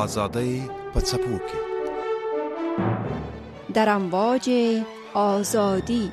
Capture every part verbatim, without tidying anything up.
آزادی په څپو کې در امواج آزادی.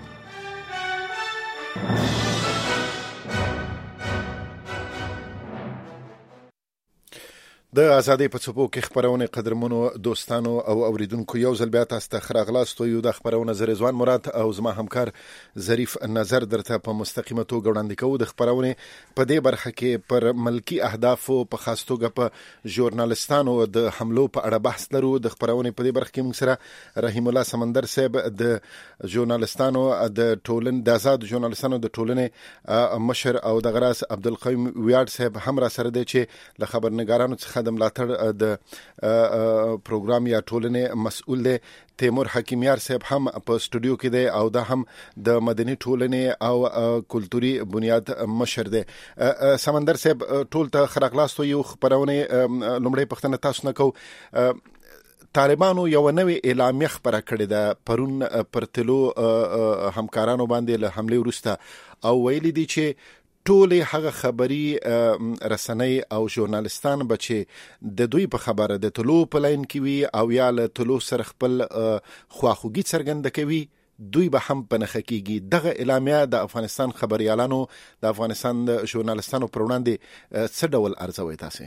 د ازادۍ په څپو کې خبرونه قدرمنو دوستانو او اوریدونکو یو ځل بیا تاسو ته خراغلاست یو د خبرونه زری ځوان مراد او زما همکار ظریف نظر درته په مستقیمه توګه وړاندې کوو. د خبرونه په دې برخه کې پر ملکی اهدافو په خاص توګه په ژورنالستانو د حملو په اړه بحث لرو. د خبرونه په دې برخه کې موږ سره رحیم الله سمندر صاحب د ژورنالستانو د ټولن د آزاد ژورنالستانو د ټولنې مشر او د غراس عبدالقیوم ویاړ صاحب هم را سره دی چې له خبرنګارانو څخه د ملاتړ د پروګرام یا ټولنې مسؤل دی. تیمور حکیمیار صاحب هم په سټوډیو کې دی او دا هم د مدني ټولنې او کلتوري بنیاد مشر دی. سمندر صاحب ټول ته خراغلاستو یو خبرونه لومړی پښتنه تاسو نه کو. طالبانو یو نوې اعلامیه خبره کړې ده پرون پر تلو همکارانو باندې له حمله وروسته او ویلي دي چې ټولې هغه خبري رسنۍ او ژورنالستان بچي د دوی په خبره د تلو په لاین کې وي او یا له تلو سره خپل خواخوږي څرګنده کوي دوی به هم په نخښه کېږي. دغه اعلامیه د افغانستان خبريالانو د افغانستان د ژورنالستانو پر وړاندې څه ډول ارزوي تاسو؟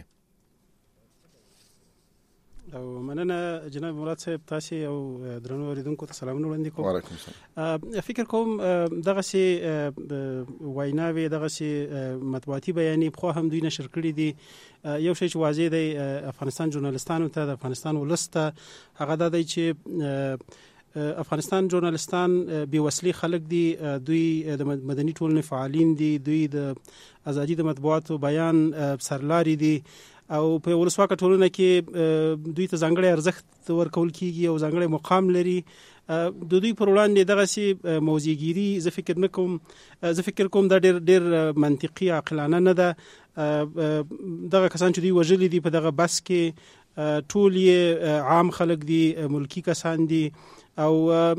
او مننه جناب مراد صاحب، تاسو او درنو اوریدونکو ته سلامونه وړاندې کوم. وعلیکم السلام. فکر کوم دغه سي ویناوي دغه سي مطبوعاتي بیانې خو هم دوی نشر کړی دي. یو شی چې واضح دی افغانستان ژورنالستانو ته د افغانستان ولسته هغه د دی چې افغانستان ژورنالستان بې وسلې خلک دي، دوی د مدني ټولنې فعالین دي، دوی د ازادي د مطبوعاتو بیان سرلاري دي او په ولسواکه ټولنه کې دوی ته ځانګړی ارزښت ورکول کیږي او ځانګړی مقام لري. د دوی پر وړاندې دغه سي موضوعګيري زه فکر نکوم زه فکر کوم دا ډېر ډېر منطقي عاقلانه نه ده. دغه کسان چې دوی وژلي دي په دغه بس کې ټول یې عام خلک دي، ملکی کسان دي او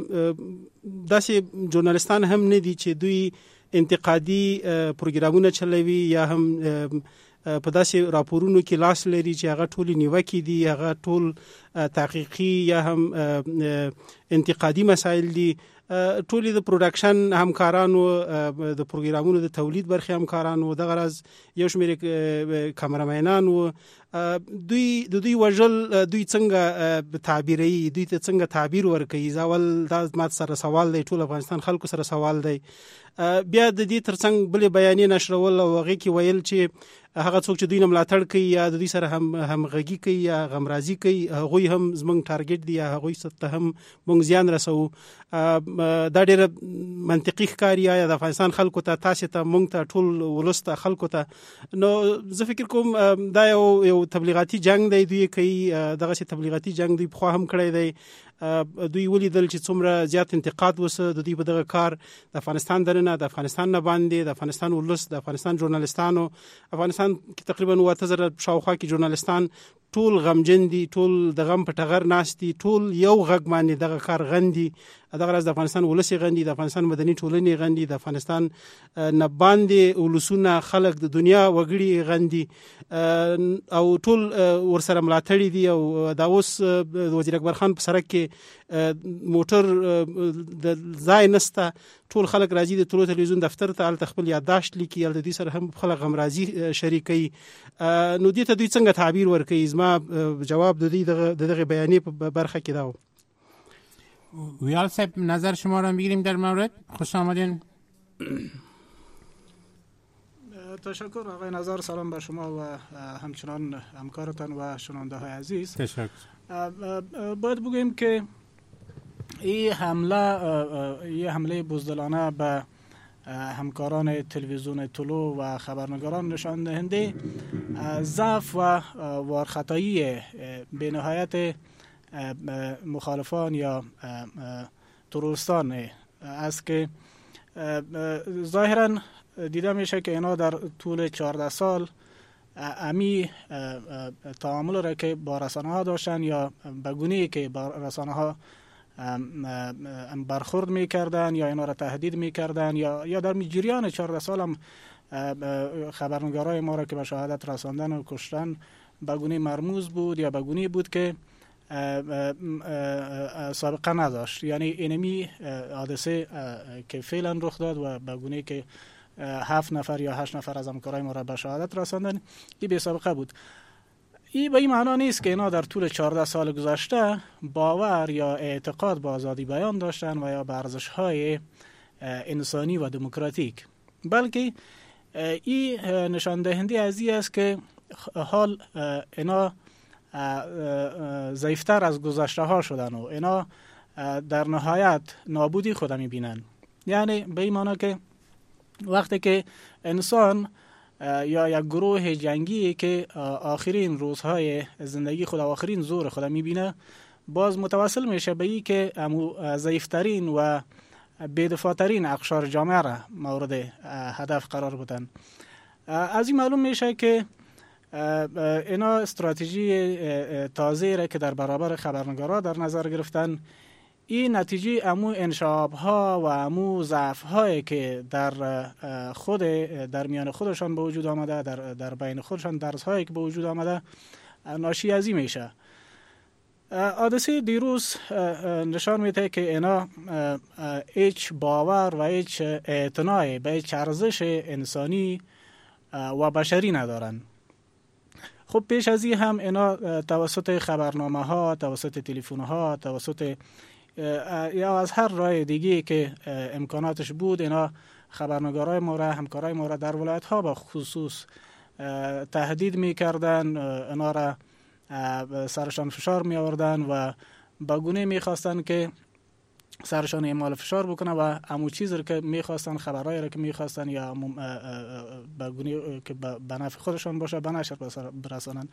داسې ژورنالستان هم نه دي چې دوی انتقادي پروګرامونه چلوي یا هم په داسې راپورونو کې لاس لري چې هغه ټول نیوکې دي، هغه ټول تحقیقي یا هم انتقادي مسایل دي. ټول د پروډکشن همکارانو، د پروګرامونو د تولید برخه همکارانو، د غرض یو شمېر کامرامینان وو. دوی د دوی وژل دوی څنګه تعبیري، دوی ته څنګه تعبیر ورکوي، ځاول دا مات سره سوال دی، ټول افغانستان خلکو سره سوال دی. بیا د دې ترڅنګ بلې بیانې نشرول او هغه کې ویل چې هغه څوک چې دوی نه ملاتړ کوي یا د دوی سره هم همغږي کوي یا غمرازي کوي هغوی هم زموږ ټارګټ دي یا هغوی ته هم موږ زیان رسوو. دا ډېر منطقي ښکاري یا د افغانستان خلکو ته، تاسو ته، موږ ته، ټول ولس ته، خلکو ته. نو زه فکر کوم دا یو یو تبلیغاتي جنگ دی دوی کوي. دغه سي تبلیغاتي جنگ دوی خو هم کړی دی. دوی ولیدل چې څومره زیات انتقاد وسه د دوی په دغه کار د افغانستان درنه، د افغانستان نه باندې، د افغانستان ولس، د افغانستان ژورنالستانو. افغانستان کې تقریبا اووه زره شاوخوا کې ژورنالستان ټول غمجن دي، ټول د غم په ټغر ناست دي، ټول یو غږ باندې دغه کار غندي. دغه راز د افغانستان ولس غندي، د افغانستان مدني ټولنې غندي، د افغانستان نه باندې ولسونه خلک د دنیا وګړي غندي او ټول ورسره ملاتړي دي. او دا اوس د وزیر اکبر خان په سرک کې موټر د ځای نسته، ټول خلک راځي د ټولو تلویزیون دفتر ته، الته خپل یادداشت لیکي، الته دوی سره هم خلک غمرازي شریکي. نو دې ته دوی څنګه تعبیر ورکوي؟ زما جواب د دې دغه بیانې په برخه کې دا و. ویال صاحب نظر شما را بگیریم در مورد. خوش آمدین. تشکر آقای نظر، سلام بر شما و همچنان همکارتان و شنونده های عزیز. تشکر. باید بگوییم که این حمله یه حمله بزدلانه به همکاران تلویزیون طلوع و خبرنگاران نشان دهنده ضعف و وارخطایی بی‌نهایت مخالفان یا تروریستان است که ظاهرا دیده میشه که اینا در طول چهارده سال امی تعامل را که با رسانه ها داشتن یا به گونه‌ای که با رسانه ها برخورد میکردن یا اینا را تهدید میکردن یا یا در جریان چهارده سال هم خبرنگارای ما را که به شهادت رساندن و کشتن به گونه مرموز بود یا به گونه بود که سابقه نداشت. یعنی اینمی حادثه که فعلا رخ داد و به گونه که هفت نفر یا هشت نفر از همکارای ما را به شهادت رساندن، این بی سابقه بود. این به این معنا نیست که اینا در طول چهارده سال گذشته باور یا اعتقاد به آزادی بیان داشتن و یا به ارزش‌های انسانی و دموکراتیک، بلکه این نشان دهنده از این است که حال اینا ضعیفتر از گذشته ها شدن و اینا در نهایت نابودی خود میبینن. یعنی به این معنا که وقتی که انسان یا یک گروه جنگی که آخرین روزهای زندگی خود آخرین زور خود میبینه، باز متوسل میشه به این که ضعیفترین و بی‌دفاع‌ترین اقشار جامعه را مورد هدف قرار بدن. از این معلوم میشه که اینا استراتژی تازه را که در برابر خبرنگارا در نظر گرفتن، این نتیجه امو انشعاب ها و امو ضعف هایی که در خود در میان خودشان به وجود آمده، در در بین خودشان درس هایی که به وجود آمده ناشی از این میشه. حادثه دیروز نشان میده که اینا هیچ باور و هیچ اعتنای به هیچ ارزش انسانی و بشری ندارن. خب پیش از این هم اینا توسط خبرنامه ها، توسط تلفن ها، توسط یا از هر راه دیگه که امکاناتش بود، اینا خبرنگارای ما را، همکارای ما را در ولایت ها با خصوص تهدید میکردن، اینا را سرشان فشار می آوردن و با گونه می خواستن که سرشان اعمال فشار بکنه و همون چیزی رو که می خواستن، خبرهایی رو که می خواستن یا با گونه که به نفع خودشان باشه به نشر برسانن.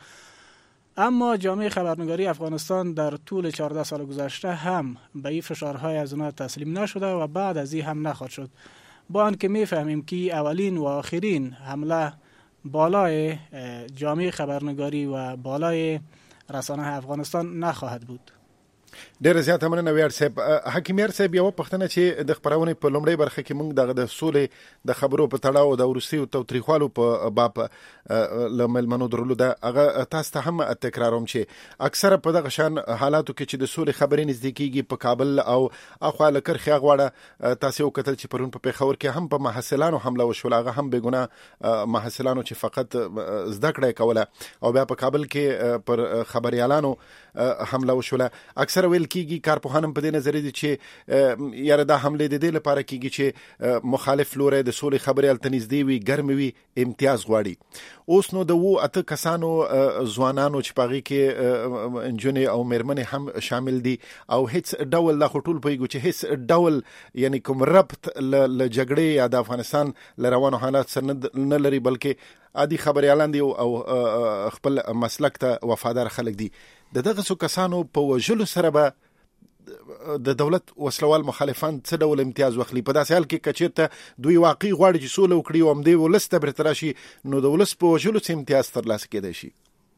اما جامعه خبرنگاری افغانستان در طول چهارده سال گذشته هم به این فشارهای از اونها تسلیم نشده و بعد از این هم نخواهد شد، با آنکه می فهمیم که اولین و آخرین حمله بالای جامعه خبرنگاری و بالای رسانه افغانستان نخواهد بود. ډېر زیات مننه ویاړ صاحب. حکیم یار صاحب، یو پښتنه چې د خبرونې په لومړی برخه کې موږ دغه د سولې د خبرو په تړاو د وروستیو تاوتریخوالو په باب له مېلمنو درلو ده، هغه تاسو ته هم تکراروم چې اکثره په دغه شان حالاتو کې چې د سولې خبرې نږدې کېږي په کابل او اخوا له کرخې غواړه، تاسو وکتل چې پرون په پیښور کې هم په محصلانو حمله وشول، هغه هم بېګناه محصلانو چې فقط زده کړه کوله، او بیا په کابل کې پر خبريالانو حمله وشوله. اکثر ویل کیږي کارپوهانم په دې نظر دي چې یاره دا حمله د دې لپاره کیږي چې مخالف لوري د سولې خبرې التنزدي وي، ګرم وي، امتیاز غواړي. اوس نو د وو اته کسانو ځوانانو چې پاغي کې انجونې او مېرمنې هم شامل دي او هیڅ ډول لا خټول پېګو چې هیڅ ډول یعنی کوم ربط ل جګړې یا د افغانستان لروانو حالات سره نه لري، بلکې عادي خبريالان دي او خپل مسلک ته وفادار خلک دي. د دغه څو کسانو په وژلو سره به د دولت وسلوال مخالفان څه ډول امتیاز واخلي؟ په داسې حال کې که چېرته دوی واقعي غواړي چې سوله وکړي او همدې ولس ته برترا شي، نو د ولس په وژلو څه امتیاز ترلاسه کېدای شي؟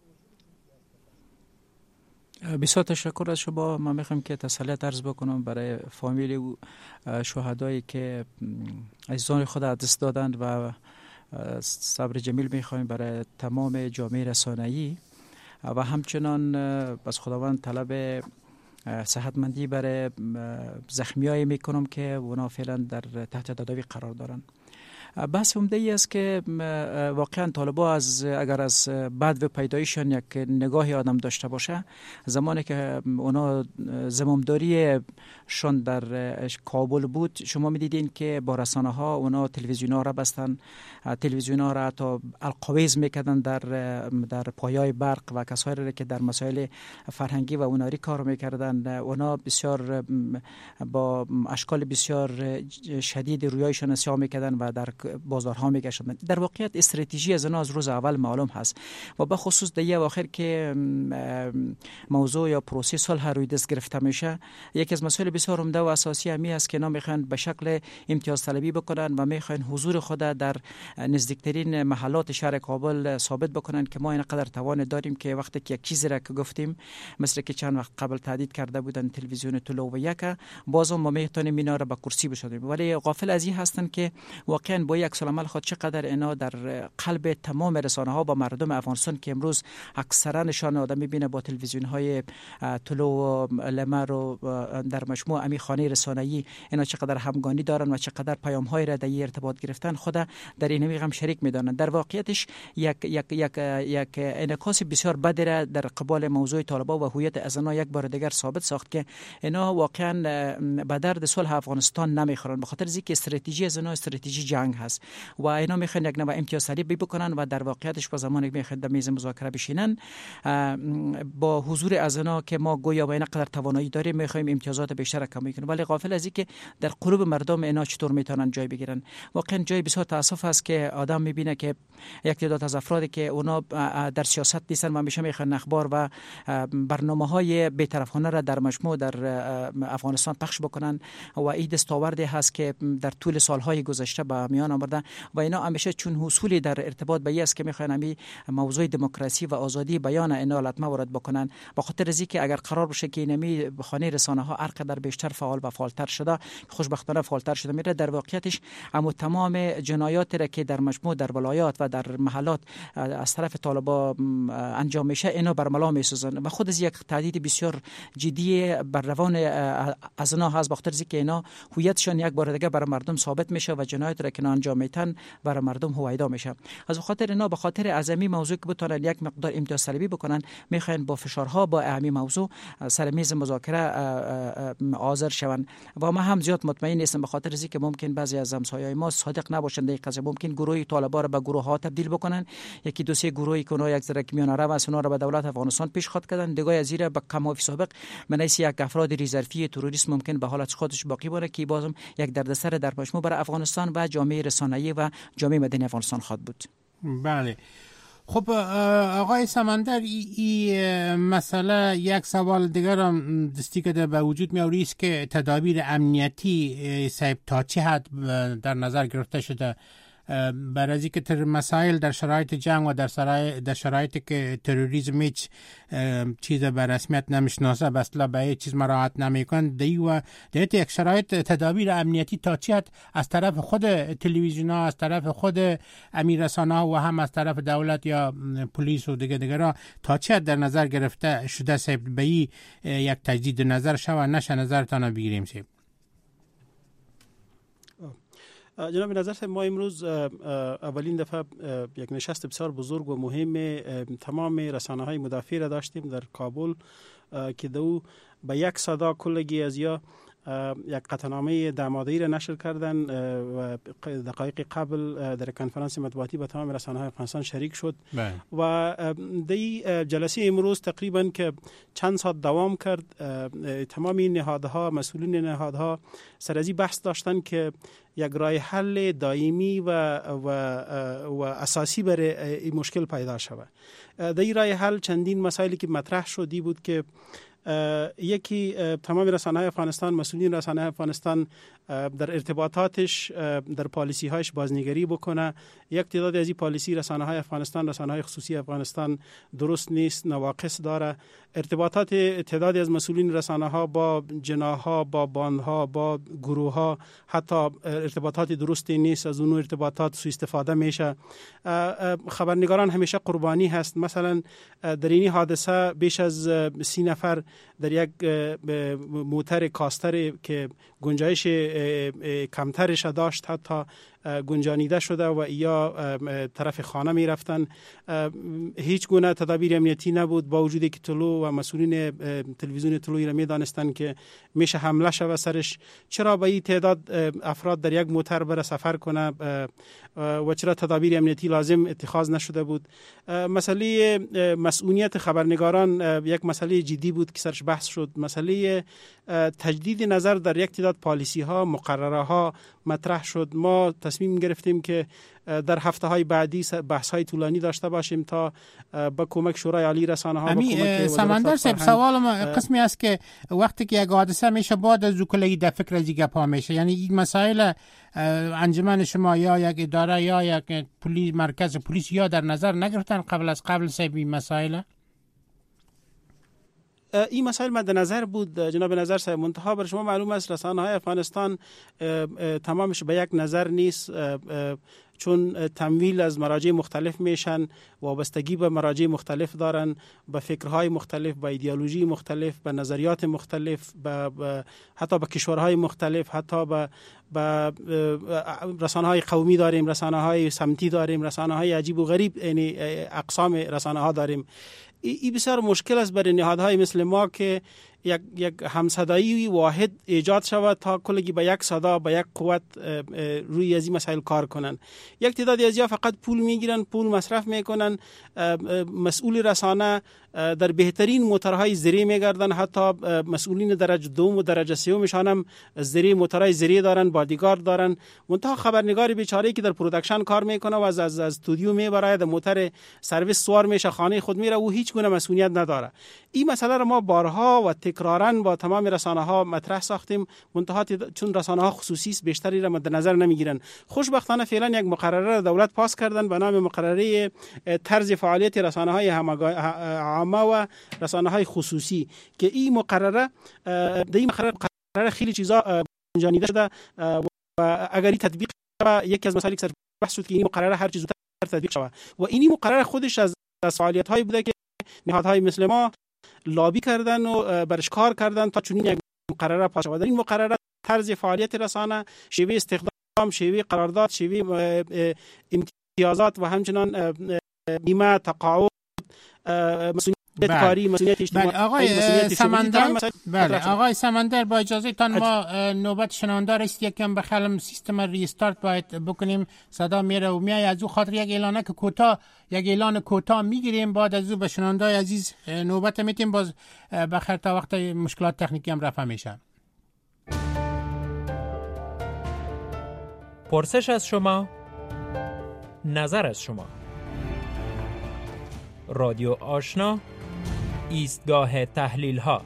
بسیار تشکر از شما. من میخوام که تسلیت عرض بکنم برای فامیل و شهدایی که عزیزان خود از دست دادند و صبر جمیل میخوایم برای تمام جامعه رسانه‌ای و همچنان از خداوند طلب صحتمندی برای زخمیایی میکنم که اونا فعلا در تحت تداوی قرار دارن. بحث عمده ای است که واقعا طالبا از اگر از بعد و پیدایشان یک نگاهی آدم داشته باشه، زمانی که اونا زمامداری شون در کابل بود، شما میدیدین که با رسانه ها اونا تلویزیون ها را بستن، تلویزیون ها را تا القویز میکردن در در پایای برق و کسایی را که در مسائل فرهنگی و هنری کار میکردن. اونا بسیار با اشکال بسیار شدید رویایشان اسیا میکردن و در بازارها میگشتن. در واقعیت استراتژی از اینا از روز اول معلوم هست و به خصوص در یه اواخر که موضوع یا پروسه صلح روی دست گرفته میشه، یکی از مسائل بسیار عمده و اساسی همی است که اینا میخوان به شکل امتیاز طلبی بکنن و میخوان حضور خود در نزدیکترین محلات شهر کابل ثابت بکنن که ما اینقدر توان داریم که وقتی که یک چیزی را که گفتیم، مثل که چند وقت قبل تهدید کرده بودن تلویزیون طلوع و یک، بازم ما میتونیم اینا را به کرسی بشونیم. ولی غافل از این هستن که واقعا با با یک عمل خود چقدر اینا در قلب تمام رسانه ها و مردم افغانستان که امروز اکثرا نشان آدم میبینه با تلویزیون های طلوع و لمر و در مجموع امی خانه رسانه‌ای اینا چقدر همگانی دارن و چقدر پیام های را در ارتباط گرفتن خود در این هم شریک میدانن. در واقعیتش یک یک یک یک انعکاس بسیار بد را در قبال موضوع طالبان و هویت از آنها یک بار دیگر ثابت ساخت که اینا واقعا به درد صلح افغانستان نمیخورن، به خاطر اینکه استراتژی از آنها استراتژی جنگ هست و اینا میخوان یک نوع امتیاز صلیبی بکنن و در واقعیتش با زمانی که میخوان در میز مذاکره بشینن با حضور از آنها که ما گویا با این قدر توانایی داریم میخوایم امتیازات بیشتر کم کنیم، ولی غافل از اینکه در قلوب مردم اینا چطور میتونن جای بگیرن. واقعا جای بسیار تاسف است که آدم میبینه که یک تعداد از افرادی که اونا در سیاست نیستن و همیشه میخوان اخبار و برنامه‌های بی‌طرفانه را در مجموع در افغانستان پخش بکنن و این دستاوردی هست که در طول سالهای گذشته به میان آورده و اینا همیشه چون حصولی در ارتباط به است که میخوان همین موضوع دموکراسی و آزادی بیان اینا لطمه وارد بکنن، به خاطر از اینکه اگر قرار باشه که اینمی خانه رسانه ها هر قدر بیشتر فعال و فعالتر شده، خوشبختانه فعالتر شده میره، در واقعیتش اما تمام جنایات را که در مجموع در ولایات و در محلات از طرف طالبان انجام میشه اینا برملا میسازن و خود از یک تهدید بسیار جدی بر روان از اینا هست، به خاطر اینکه اینا هویتشان یک بار دیگه بر مردم ثابت میشه و جنایت را که انجام میتن بر مردم هویدا میشه. از خاطر اینا به خاطر اعظمی موضوع که بتونن یک مقدار امتیاز صلیبی بکنن میخواین با فشارها با اهمی موضوع سر میز مذاکره حاضر شوند و ما هم زیاد مطمئن نیستم، به خاطر اینکه ممکن بعضی از همسایه‌های ما صادق نباشند در قضیه، ممکن گروه طالبان را به گروه ها تبدیل بکنن، یکی دو سه گروهی که اونها یک ذره میان عرب است اونا را به دولت افغانستان پیشخواد کردن، دیگه از زیر به کمافی سابق منیس یک افراد ریزرفی تروریست ممکن به حالت خودش باقی بمونه که بازم یک دردسر در مجموع برای افغانستان و جامعه رسانه‌ای و جامعه مدنی افغانستان خواهد بود. بله. خب آقای سمندر، این مسئله یک سوال دیگر هم دستی که به وجود می آوری است که تدابیر امنیتی صاحب تا چه حد در نظر گرفته شده برای از اینکه تر مسائل در شرایط جنگ و در شرایط در شرایطی که تروریسم هیچ چیز به رسمیت نمیشناسه به اصطلاح به هیچ چیز مراعات نمیکنه، دی و در یک شرایط تدابیر امنیتی تا چه حد از طرف خود تلویزیون ها، از طرف خود امیر رسانه ها و هم از طرف دولت یا پلیس و دیگه دیگه تا چه حد در نظر گرفته شده صاحب به یک تجدید نظر شوه نشه نظرتان بگیریم صاحب؟ جناب نظر ما امروز اولین دفعه یک نشست بسیار بزرگ و مهم تمام رسانه‌های مدافع را داشتیم در کابل که دو به یک صدا کلگی از یا یک قطعنامه دماده‌ای را نشر کردن و دقایق قبل در کنفرانس مطبوعاتی با تمام رسانه‌های افغانستان شریک شد بله. و در جلسه امروز تقریبا که چند ساعت دوام کرد، تمام نهادها مسئولین نهادها سر از این بحث داشتن که یک راه حل دائمی و و و اساسی برای این مشکل پیدا شود. در این راه حل چندین مسائلی که مطرح شدی بود که یکی تمام رسانه‌های افغانستان، مسئولین رسانه‌های افغانستان در ارتباطاتش در پالیسی هایش بازنگری بکنه. یک تعداد از این پالیسی رسانه‌های افغانستان، رسانه‌های خصوصی افغانستان درست نیست، نواقص داره. ارتباطات تعدادی از مسئولین رسانه‌ها با جناح‌ها، با باندها، با گروه‌ها حتی ارتباطات درستی نیست، از اون ارتباطات سوء استفاده میشه. خبرنگاران همیشه قربانی هست. مثلا در این حادثه بیش از سی نفر در یک موتر کاستر که گنجایش کمترش داشت حتی گنجانیده شده و یا طرف خانه می رفتن. هیچ گونه تدابیر امنیتی نبود، با وجودی که طلوع و مسئولین تلویزیون طلوعی را می دانستن که میشه حمله شود سرش. چرا با این تعداد افراد در یک موتر بره سفر کنه و چرا تدابیر امنیتی لازم اتخاذ نشده بود؟ مسئله مسئولیت خبرنگاران یک مسئله جدی بود که سرش بحث شد. مسئله تجدید نظر در یک تعداد پالیسی ها، مقرره ها مطرح شد. ما تصمیم گرفتیم که در هفته های بعدی بحث های طولانی داشته باشیم تا با کمک شورای عالی رسانه ها، با کمک سمندر صاحب سوال ما قسمی است که وقتی که یک حادثه میشه بعد از کلی در فکر از گپ ها میشه، یعنی این مسائل انجمن شما یا یک اداره یا یک پلیس مرکز پلیس یا در نظر نگرفتن قبل از قبل صاحب این مسائل؟ این مسائل مد نظر بود جناب نظر صاحب. منتها بر شما معلوم است رسانه‌های افغانستان تمامش به یک نظر نیست، چون تمویل از مراجع مختلف میشن، وابستگی به مراجع مختلف دارن، به فکرهای مختلف، به ایدئولوژی مختلف، به نظریات مختلف، به حتی به کشورهای مختلف، حتی به به رسانه‌های قومی داریم، رسانه‌های سمتی داریم، رسانه‌های عجیب و غریب، یعنی اقسام رسانه‌ها داریم. این بسیار مشکل است برای نهادهای مثل ما که یک یک همصدایی واحد ایجاد شود تا کلگی به یک صدا، به یک قوت روی از این مسائل کار کنن. یک تعدادی از یا فقط پول میگیرن، پول مصرف میکنن، مسئول رسانه در بهترین موتورهای زری میگردن، حتی مسئولین درجه دوم و درجه سومشان هم زری موتورهای زری دارن، بادیگارد دارن. منتها خبرنگار بیچاره که در پروداکشن کار میکنه و از از استودیو میبره، در موتور سرویس سوار میشه، خانه خود میره، او هیچ گونه مسئولیت نداره. این مسئله را ما بارها و تکرارا با تمام رسانه ها مطرح ساختیم، منتها چون رسانه ها خصوصی است بیشتری را مد نظر نمیگیرن. خوشبختانه فعلا یک مقرره را دولت پاس کردن به نام مقرره طرز فعالیت رسانه های عامه و رسانه های خصوصی که این مقرره در این مقرره خیلی چیزا جانیده شده و اگر این تطبیق شود یکی از مسائلی که بحث شد که این مقرره هر چیز زودتر تطبیق شود و این مقرره خودش از فعالیت های بوده که نهادهای مثل ما لابی کردن و برش کار کردن تا چنین یک مقرره پاس شود. این مقرره طرز فعالیت رسانه، شیوه استخدام، شیوه قرارداد، شیوه امتیازات و همچنان بیمه، تقاعد، مسئولیت کاری، مسئولیت اجتماعی. بله آقای سمندر، بله آقای سمندر با اجازه تان ما نوبت شنونده است، یکم بخلم سیستم ریستارت باید بکنیم، صدا میره و میای از او خاطر یک اعلانه که کوتاه یک اعلان کوتاه میگیریم، بعد از او به شنونده عزیز نوبت میتیم، باز بخیر تا وقت مشکلات تکنیکی هم رفع میشه. پرسش از شما، نظر از شما. رادیو آشنا، ایستگاه تحلیل ها.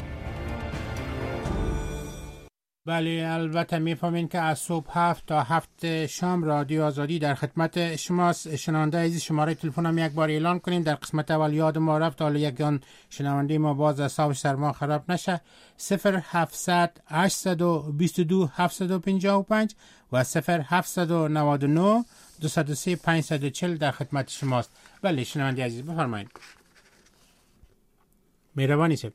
بله البته میفهمین که از صبح هفت تا هفت شام رادیو آزادی در خدمت شماست. شنونده عزیز شماره تلفن هم یک بار اعلان کنیم، در قسمت اول یاد ما رفت، حالا یکان شنونده ما باز اعصابش سر ما خراب نشه. صفر هفتصد هشتصد و بیست و دو هفتصد و پنجاه و پنج و صفر هفتصد و نود و نه دویست و سه پانصد و چهل در خدمت شماست. بله شنونده عزیز بفرمایید. مهربانی صاحب.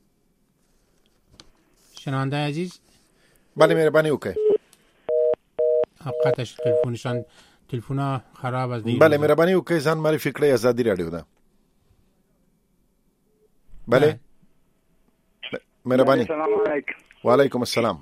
شنونده عزیز. بله مهربانی اوکی. قطعش تلفونشان تلفونا خراب از دیگه. بله مهربانی اوکی. ځان معرفي کړئ، آزادي رادیو ده. بله مهربانی. السلام علیکم. وعلیکم السلام.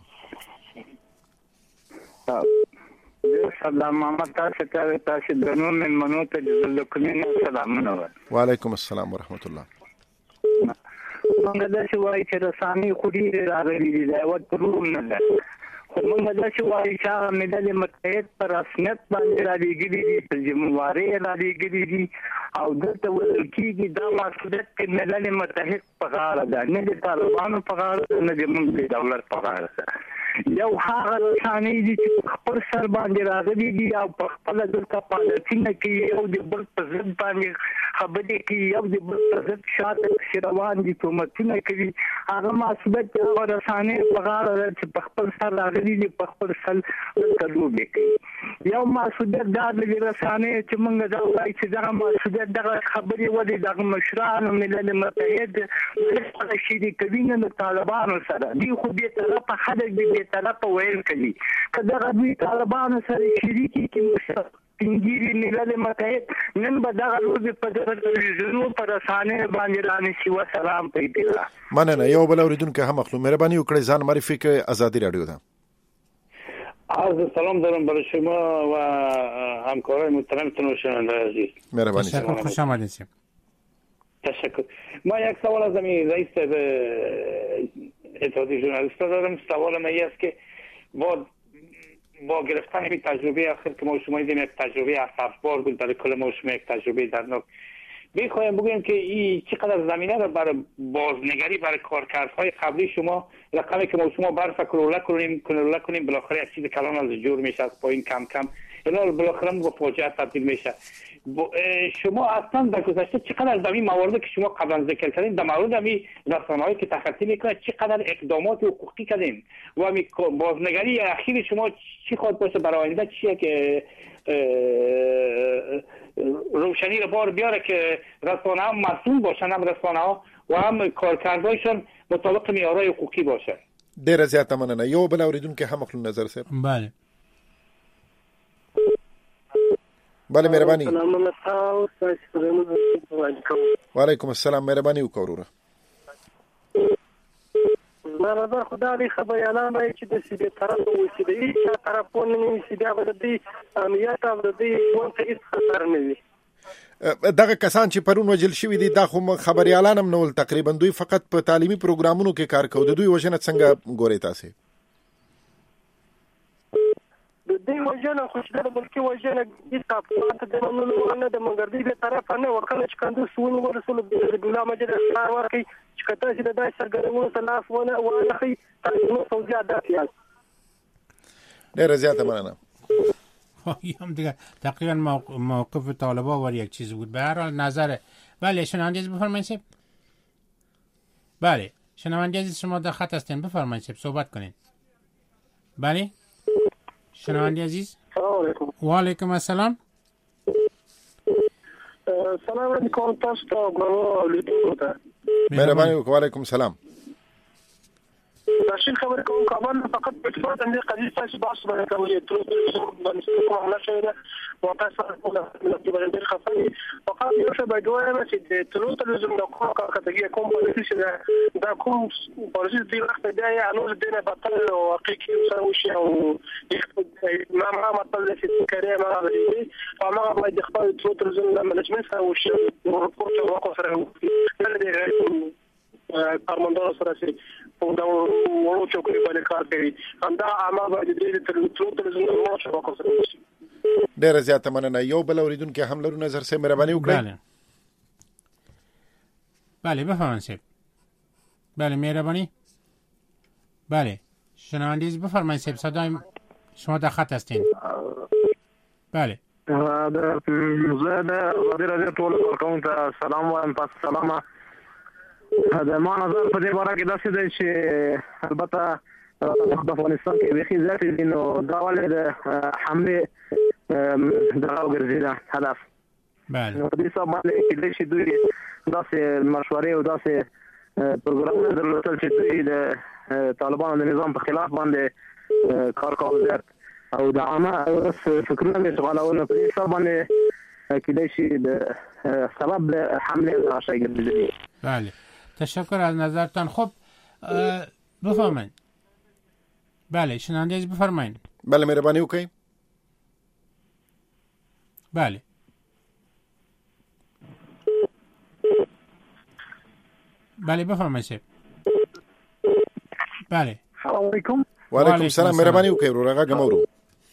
سلام محمد تاسو ته تاسو د نور من منو ته د کومین سلامونه. وعلیکم السلام ورحمت الله. موږ د شوای چې رسامي خوري راغلي دي دا وخت روم نه ده. خو موږ د شوای چې ملل متحد پر رسمیت باندې راځي دي، په جمهوریت راځي دي او دلته ویل کېږي دا مسؤلیت کې ملل متحد په غاړه ده، نه د طالبانو په غاړه ده، نه د موږ د دولت په غاړه ده. یو هغه رسانې دي چې خپل سر باندې راغلي دي او په خپل دلته پالیسینه کې یو د بل په ضد باندې خبرې کوي، یو د بل په ضد شاته روان دي، کومتونه کوي. هغه مسؤلیت هغه رسانې په غاړه ده چې په خپل سر راغلي دي، په خپل سر دلته لوبې کوي. یو مسؤلیت دا د رسانې چې موږ دا وایي چې دغه مسؤلیت دغه خبرې ولې دغه مشرانو ملل متحد هغه شریکوي نه د طالبانو سره دي، خو دې طرفه خلک دې طرف ویل کوي که دغه دوی طالبانو سره شریکي کې پنځيري ملل متحد نن به دغه روز په دغه تلویزیونو پر رسانې باندې رانشي. و سلام پیدا مننه. یو بل اوریدونکو هم مخلو مهرباني وکړئ ځان معرفي کړئ. آزادی رادیو ده. عرض سلام دارم برای شما و همکارای محترمتون و شنونده عزیز. مهربانی. تشکر، خوش آمدید. تشکر. ما یک سوال از همین رئیس اتحادیه ژورنالیست‌ها دارم. سوال من این است که با با گرفتن این تجربه آخر که ما شما دیدیم یک تجربه اسفبار بود، برای کل ما شما یک تجربه دردناک، می‌خوایم بگویم که این چقدر زمینه را برای بازنگری برای کارکردهای قبلی شما رقمی که ما شما برف کروله کنیم کنوله کنیم بالاخره یک چیز کلان از جور میشه، از پایین کم کم اینا بالاخره به فاجعه تبدیل میشه. شما اصلا در گذشته چقدر در این مواردی که شما قبلا ذکر کردین در مورد همین رسانه‌هایی که تخطی میکنه چقدر اقدامات حقوقی کردین و همین بازنگری اخیر شما چی خواهد باشه برای آینده؟ چیه که روشنی رو بار بیاره که رسانه ها مسئول باشن، هم رسانه ها و هم کارکردهایشان مطابق معیارهای حقوقی باشه. ډیره زیاته مننه. یو بل اوریدونکو هم خپل نظر صاحب. بله بله مهرباني. سلام علیکم. وعلیکم السلام. مهرباني وکړه. مرحبا. خدا دې خبر اعلان راځي چې د سیده طرف وسی دی چې طرفونه نه سیده ودی امنیت او د دې وانت هیڅ خطر نه وي. دغه کسان چې پرون وجل شوی دي دا خو خبريالان هم نول تقریبا دوی فقط په تعلیمي پروګرامونو کې کار کوي. دوی وژنه څنګه ګوري تاسو؟ د دې وژنه خو چې د ملکی وژنه هیڅ افراط د منلو نه د مګردي به طرف نه ورکل چې کاندو سونی ورسول د ګلا مجد اختیار ورکي چې کته چې د دای سرګرمونو تلاف ونه واخی نو فوجي عادت ډېر زیاته مننه. هم دیگه تقریبا موقف طالبا ور یک چیز بود. به هر حال نظر بله شنونده بفرمایید. بله شنونده عزیز شما در خط هستین بفرمایید صحبت کنین. بله شنونده عزیز. سلام علیکم. و علیکم السلام. سلام علیکم تاسو ته غواړم لیدو ته. مهرباني وکړئ. وعلیکم السلام. راشد خبر کوم کابل فقط په څو باندې قضیه تاسو بحث باندې کوي ټول باندې کوم نه شوی دا او تاسو په باندې خفای فقط یو څه باید چې د ټول تلویزیون د کوم کارکتګي کوم پالیسي چې دا کوم پالیسي دی وخت دی یا نو د نه بطل واقعي کې سره وشي او ما ما مطلب چې کړی ما غوړي او ما باید خپل ټول تلویزیون د منیجمنت سره وشي او راپورټ ورکړم سره نه دی کارمندانو سره چې په دا وو چوکۍ باندې کار کوي همدا عامه باندې د ټول تلویزیون ورو شبکو سره وشي. ډېر زیاته مننه. یو بل اوریدونکو هم لرو نظر سه مهرباني وکړئ. بله بله بفرمایید. بله مهرباني. بله شنوندگی بفرمایید صدای شما در خط هستین. بله دا زه د رادیو ټول کارکون ته سلام وایم. پس سلام. دا ما نظر په دې باره کې داسې دی چې البته د افغانستان کې بخي ذاتي دي نو دا ولې د حمله دا وګرځیدا هدف. بله نو دې سبا باندې کې چې دوی داسې مشورې او داسې پروګرامونه درلودل چې دوی د طالبانو د نظام په خلاف باندې کار کاوه او د عامه فکرونه یې غلاونه په دې سبا باندې کې چې د سبب د حمله راشي ګرځیدي. بله تشکر از نظرتان. خب بفرمایید. بله شنونده عزیز بفرمایید. بله مهرباني وکړئ. بله بله بفرمایید. بله سلام علیکم. وعلیکم السلام. مهرباني وکړئ ورغه ګمورو.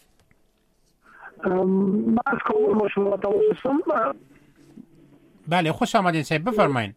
ما از کوم مشوره تاسو. بله خوش آمدین صاحب بفرمایید.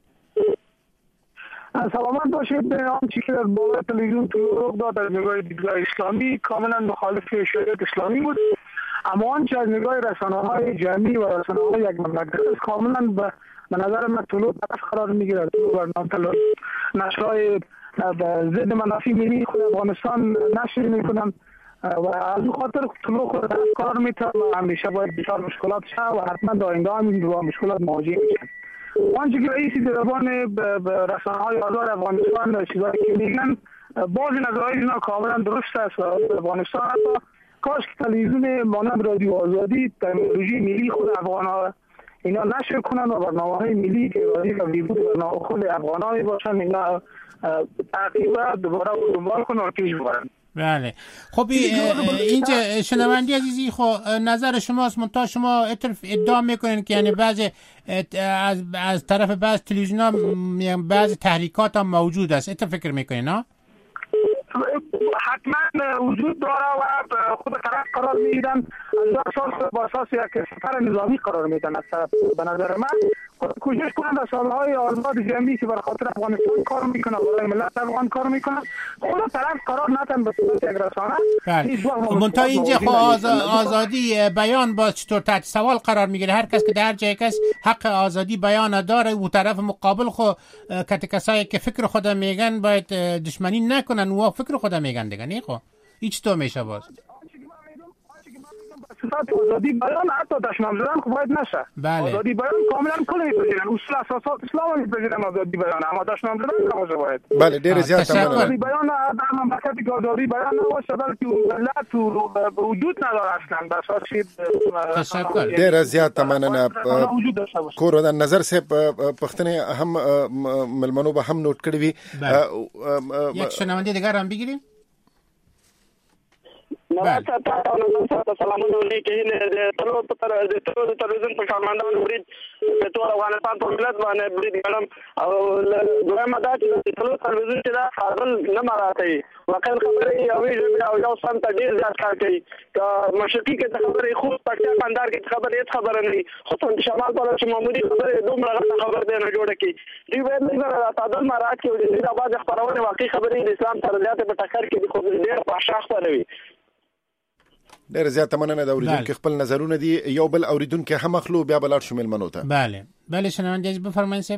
سلامت باشید. آنچه که در بالا تلویزیون تو داد از نگاه دیدگاه اسلامی کاملا مخالف شریعت اسلامی بود، اما آنچه از نگاه رسانه‌های جمعی و رسانه‌های یک مملکت است کاملا به نظر من طلوع طرف قرار میگیرد. طلوع نشرهای ضد منافع ملی خود افغانستان نشر میکنن و از این خاطر طلوع خود طرف قرار میتونه و همیشه باید بسیار مشکلات شه و حتما در آینده هم این دو مشکلات مواجه میشن. آنچه که رئیس دربان رسانه‌های آزاد افغانستان چیزایی که میگن بعضی نظرهای اینا کاملا درست است. افغانستان حتی کاش که تلویزیون مانند رادیو آزادی تکنولوژی ملی خود افغان‌ها اینا نشر کنن و برنامه‌های ملی که رادیو و ویبود برنامه خود افغان‌ها می باشن اینا تعقیب دوباره دنبال کنن و پیش ببرن. بله خب اینجا شنوندی عزیزی خب نظر شماست منتها شما ادعا میکنین که یعنی بعضی از از طرف بعض تلویزیون‌ها بعضی تحریکات هم موجود است. انت فکر میکنین ها؟ حتما وجود داره و خود طرف قرار میدن از اساس با اساس یک سفر نظامی قرار میدن از طرف به نظر من کوشش کنند در سالهای آزاد جمعی که بر خاطر افغانستان کار میکنه، برای ملت افغان کار میکنه، خود طرف قرار ندن به صورت یک رسانه. بله. منتها اینجا خب آزادی بیان با چطور تحت سوال قرار میگیره؟ هر کس که در جای کس حق آزادی بیان داره، و طرف مقابل خو کت کسایی که فکر خود میگن باید دشمنی نکنن و فکر خود میگن دیگه. نه خب هیچ تو میشه باز صفات آزادی بیان حتی دشمن زدن خب باید نشه. بله. آزادی بیان کاملا کل میپذیرن، اصول اساسات اسلام میپذیرن آزادی بیان، اما دشمن زدن نباشه باید. بله ډیر زیات مننه. آزادی بیان در مملکتی که آزادی بیان نباشه بلکه ملت وجود نداره اصلا بس تشکر. ډیر زیات مننه. کور د نظر صاحب پښتنه هم ملمنو به هم نوٹ کړی وي. یک شنونده دیگر هم بگیریم. نواز صاحب تاسو سلامونه ولیکي د تلو په د تلو د تلویزیون په کارمندانو برید په ټول افغانستان په ملت باندې برید کړم او دویمه دا چې تلو تلویزیون چې دا خپل نه مراته واقعا خبرې او ویډیو او یو سم ته ډیر ځات کار کوي که مشرقي کې خبرې خو پکتیا بندر کې خبرې هیڅ خبره نه دي، خو په شمال په چې معمولی خبرې دومره خبر دی نه جوړه کی دی ویل نه تعادل مراعات کوي. د اواز خبرونه واقعي خبرې د اسلام سره زیاته په ټکر کې دي، خو ډیر په شاخ خبروي. ډیر زیات مننه. د اوریدونکو خپل نظرونه دي، یو بل اوریدونکو هم اخلو بیا بلار شامل منو ته. بله بله شنونده عزیز بفرمایید صاحب.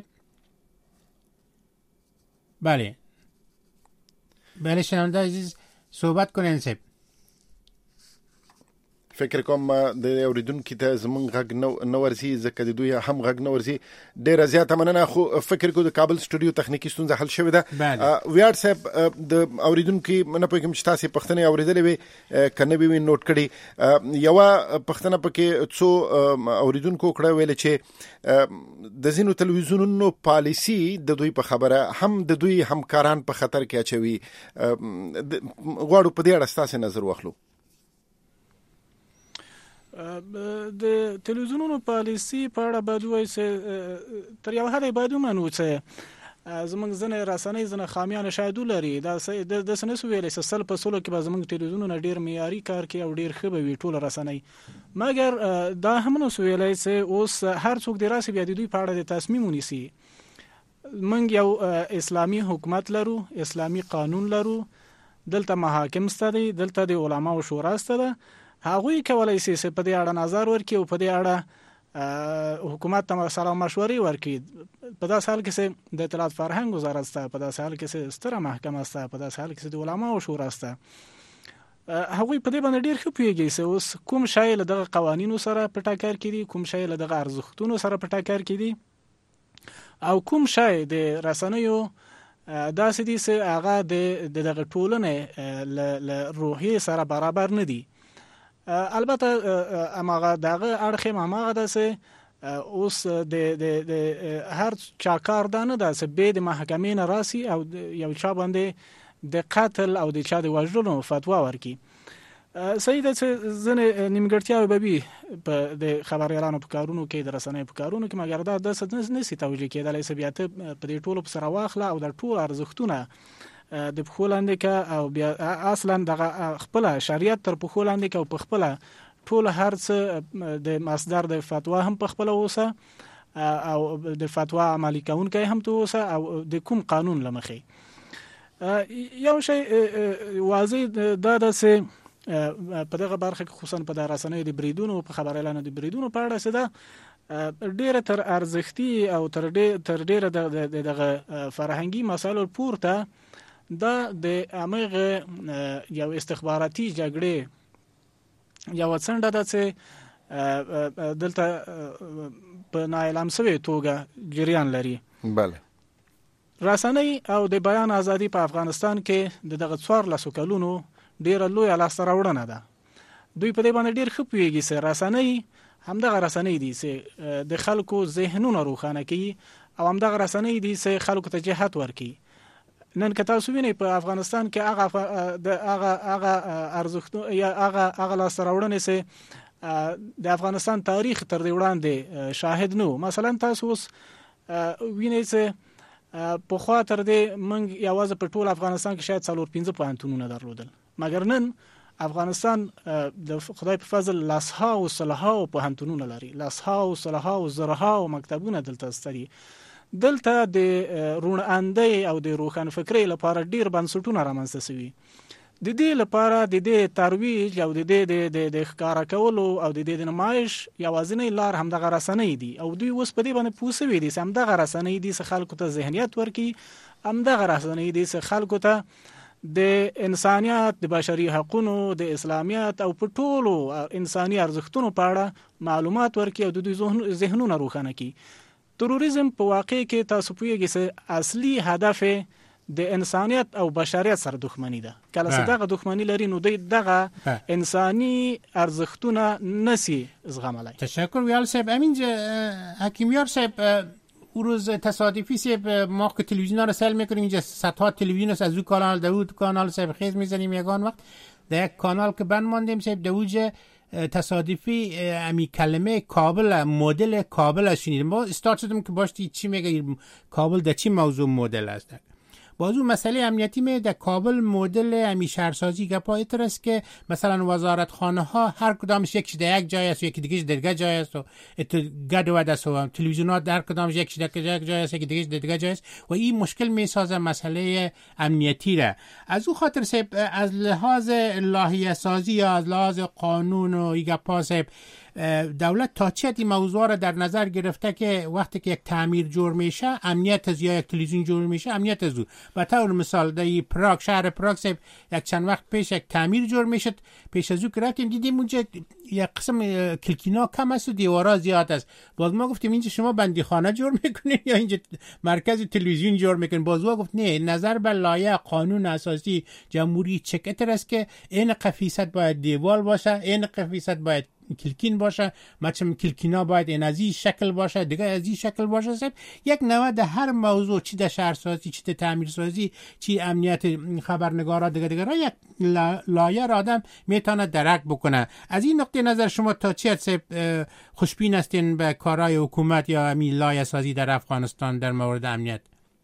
بله بله شنونده عزیز صحبت کنین صاحب. فکر کوم د اوریدونکو ته زمون غږ نو ورسي ځکه د دوی هم غږ نو ورسي. ډیر زیات مننه. خو فکر کو د کابل سټوډیو تخنیکی ستونزه حل شوې ده. ویاړ صاحب د اوریدونکو نه پوهیږم چې تاسو پښتنه اوریدلې وي کنه به نوٹ کړي. یو پښتنه پکې څو اوریدونکو کړه ویل چې د زینو تلویزیونونو پالیسی د دوی په خبره هم د دوی همکاران په خطر کې اچوي. غواړو په دې اړه تاسو نظر واخلو. د تلویزیونونو پالیسی په اړه باید وایي چې تر یو حده باید ومنو چې زموږ ځینې رسنۍ ځینې خامیان شاید ولري. دا داسې نه سو ویلی چې سل په سلو کې به زموږ تلویزیونونه ډېر معیاري کار کوي او ډېر ښه به وي ټوله رسنۍ، مګر دا هم نه سو ویلی چې اوس هر څوک دې راسي بیا د دوی په اړه د تصمیم ونیسي. موږ یو اسلامي حکومت لرو، اسلامي قانون لرو، دلته محاکم سته دي، دلته د علماو شورا سته ده. هغوی کولای شي چې په دې اړه نظر ورکړي او په دې اړه حکومت ته سره مشورې ورکړي. په داسې حال کې چې د اطلاعات فرهنګ وزارت سته، په داسې حال کې چې ستره محکمه سته، په داسې حال کې چې د علماو شورا سته، هغوی په دې باندې ډېر ښه پوهېږي چې اوس کوم شی له دغه قوانینو سره په ټکر کې دي، کوم شی له دغه ارزښتونو سره په ټکر کې دي، او کوم شی د رسنیو داسې دي چې هغه د دغه ټولنې له روحیې سره برابر نه دي. البته اماغه دغه اړخ اماغه ده چې اوس د د هر چا کار ده نه ده چې به د محکمې نه راسي او یو چا باندې د قتل او د چا د وژلو فتوا ورکړي. صحیح ده چې ځینې نیمګړتیاوې به وي په د خبریالانو په کارونو کې، د رسنیو په کارونو کې، مګر دا داسې نشي توجیه کېدلی چې بیا ته په دې ټولو په سره واخله او د ټولو ارزښتونه د پښو لاندې که او بیا اصلا دغه خپل شریعت تر پښو لاندې که او په خپل ټول هر څه د مصدر د فتوا هم په خپل اوسه او د فتوا عملي کوونکی هم ته اوسه او د کوم قانون لمخې. یو شی واضح دا ده چې په دغه برخه کې خصوصا په د رسنیو د بریدونو په خبریالانو د بریدونو په اړه څه ده ډیره تر ارزښتي او تر ډیره دغه فرهنګي مسایلو پورته دا د امغه یو استخباراتي جګړې یو څنډه ده چې دلته په نااعلان شوی توګه جریان لري. بله رسنۍ او د بیان ازادي په افغانستان کې د دغه څوارلسو کلونو ډیره لویه لاسته راوړنه ده. دوی په دې باندې ډیر ښه پوهېږي چې رسنۍ همدغه رسنۍ دي چې د خلکو ذهنونه روښانه کوي او همدغه رسنۍ دي چې خلکو ته جهت ورکوي. نن که تاسو وینئ په افغانستان کې هغه د هغه هغه ارزښت یا هغه هغه لاسته راوړنې چې د افغانستان تاریخ تر دې وړاندې شاهد نه و. مثلا تاسو اوس وینئ چې پخوا تر دې موږ یوازې په ټول افغانستان کې شاید څلور پنځه پوهنتونونه درلودل، مګر نن افغانستان د خدای په فضل لاسها او صلاحها او پوهنتونونه لري، لاسها او صلاحها او زرها او مکتبونه دلته ستري. دلته د روڼاندۍ او د روښانفکرۍ لپاره ډیر بنسټونه رامنځته شوي. د دې لپاره د دې ترویج او د دې د ښکارا کولو او د دې د نمایش یوازینۍ لار همدغه رسنۍ دي او دوی اوس په دې باندې پوه شوي دي چې همدغه رسنۍ دي چې خلکو ته ذهنیت ورکړي، همدغه رسنۍ دي چې خلکو ته د انسانیت، د بشري حقوقو، د اسلامیت او په ټولو انساني ارزښتونو په اړه معلومات ورکړي او د دوی ذهنونه روښانه کړي. تروریزم په واقع کې تاسو پوهیږئ چې اصلي هدف د انسانیت او بشریت سره دښمنی ده. کله چې دغه دښمنی لري نو دغه انساني ارزښتونه نسی زغملای. تشکر ویال صاحب. امینجا حکیمیار صاحب، اون روز تصادفی صاحب ما که تلویزیون رو سل میکنیم اینجا صدها تلویزیون است، از اون کانال داود کانال صاحب خیز میزنیم یگان وقت در یک کانال که بند ماندیم صاحب دوجه تصادفی امی کلمه کابل، مدل کابل شنیدیم. با استارت شدم که باشتی چی میگه کابل در چی موضوع مدل است. بازو مسئله امنیتی می در کابل مدل امی شهرسازی گپا ایتر است که مثلا وزارت خانه ها هر کدامش یکیش در یک جای است و یکی دیگهش در دیگه جای است و ات گد و دست و تلویزیونات در کدامش یکیش در یک جای است یکی دیگهش در دیگه جای است و این مشکل می سازه مسئله امنیتی را. از او خاطر صاحب از لحاظ لایحه سازی یا از لحاظ قانون و این گپا صاحب دولت تا چه حد این موضوع را در نظر گرفته که وقتی که یک تعمیر جور میشه امنیت از یا یک تلویزیون جور میشه امنیت از او. به طور مثال در پراگ، شهر پراگ صاحب یک چند وقت پیش یک تعمیر جور میشد، پیش از او که رفتیم دیدیم اونجا یک قسم کلکینا کم است و دیوارا زیاد است. باز ما گفتیم اینجا شما بندی خانه جور میکنین یا اینجا مرکز تلویزیون جور میکنین؟ باز او گفت نه، نظر به لایحه قانون اساسی جمهوری چکتر است که این قفیست باید دیوال باشه، این قفیست باید کلکین باشه، مثلا کلکینا باید این از این شکل باشه، دیگه از این شکل باشه. صاحب یک نوع در هر موضوع، چی در شهرسازی، چی در تعمیرسازی، چی امنیت خبرنگارا، دیگه دیگه یک لایحه را آدم میتونه درک بکنه. از این نقطه نظر شما تا چه حد خوشبین هستین به کارهای حکومت یا همین لایحه سازی در افغانستان در مورد امنیت؟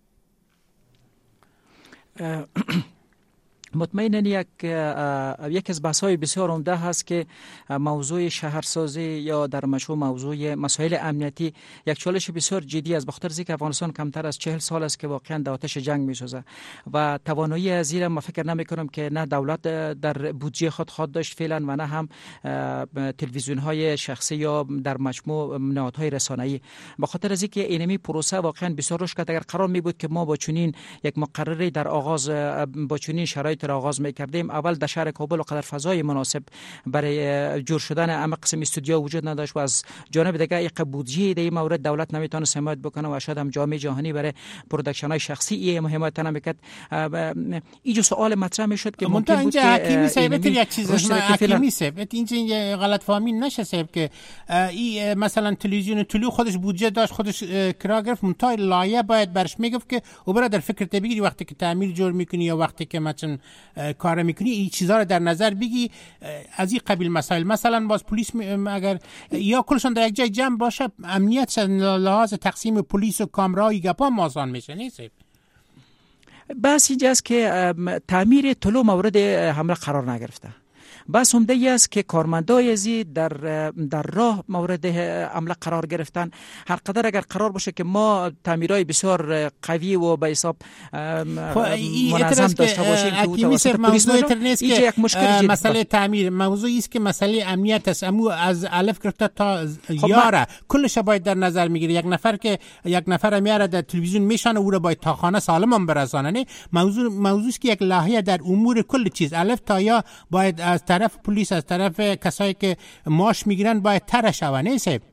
مطمئنا یک یک از بحث‌های بسیار عمده هست که موضوع شهرسازی یا در مشروع موضوع مسائل امنیتی یک چالش بسیار جدی است، بخاطر اینکه افغانستان کمتر از چهل سال است که واقعا در آتش جنگ می‌سوزه و توانایی از این ما فکر نمی‌کنم که نه دولت در بودجه خود خود داشت فعلا و نه هم تلویزیون‌های شخصی یا در مجموع نهادهای رسانه‌ای. بخاطر از اینکه اینمی پروسه واقعا بسیار رشد کرد. اگر قرار می بود که ما با چنین یک مقرری در آغاز با چنین شرایط را آغاز می‌کردیم، اول در شهر کابل و قدر فضای مناسب برای جور شدن اما قسم استودیو وجود نداشت و از جانب دیگه یک بودجه در این مورد دولت نمیتونه حمایت بکنه و شاید هم جامعه جهانی برای پروداکشن‌های شخصی این حمایت نمیکرد. اینجا سوال مطرح میشد که ممکن بود که حکیمی صاحب یک چیز حکیمی صاحب اینجا غلط فهمی نشه صاحب که این مثلا تلویزیون طلوع خودش بودجه داشت، خودش کرا گرفت، منتها لایحه باید برش میگفت که او برای در فکر بگیری وقتی که تعمیر جور میکنی یا وقتی که مثلا کار میکنی این چیزا رو در نظر بگی. از این قبیل مسائل مثلا باز پلیس اگر یا کلشون در یک جای جمع باشه امنیت لحاظ تقسیم پلیس و کامرای گپا آسان میشه نیست. بس اینجاست که تعمیر طلوع مورد حمله قرار نگرفته. بس عمده ای است که کارمندای ازی در در راه مورد حمله قرار گرفتن. هر قدر اگر قرار باشه که ما تعمیرای بسیار قوی و به حساب منظم داشته باشیم که توسط پلیس نیست که یک مشکل مسئله تعمیر موضوعی است که مسئله امنیت است. امو از الف گرفته تا یاره کلش باید در نظر میگیره. یک نفر که یک نفر میاره در تلویزیون میشانه او رو باید تا خانه سالم هم برسانه. نه موضوع موضوعی است که یک لایحه در امور کل چیز الف تا یا باید از طرف پلیس از طرف کسایی که معاش میگیرن باید طرح شوه. نه صاحب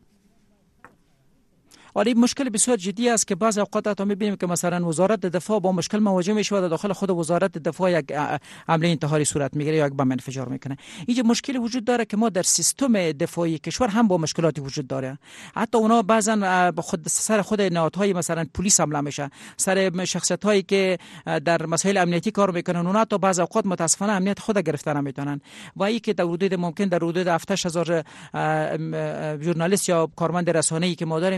ولی مشکل بسیار جدی است که بعض اوقات ما می‌بینیم که مثلا وزارت دفاع با مشکل مواجه میشه و داخل خود وزارت دفاع یک حمله انتحاری صورت میگیره یا یک بم انفجار میکنه. اینجا مشکل وجود داره که ما در سیستم دفاعی کشور هم با مشکلاتی وجود داره. حتی اونا بعضا خود سر خود نهادهای مثلا پلیس حمله میشه، سر شخصیت هایی که در مسائل امنیتی کار میکنن اونا تا بعض اوقات متاسفانه امنیت خود گرفتن نمیتونن و این که در حدود ممکن در حدود هفتاد هزار ژورنالیست یا کارمند رسانه‌ای که ما داریم خیلی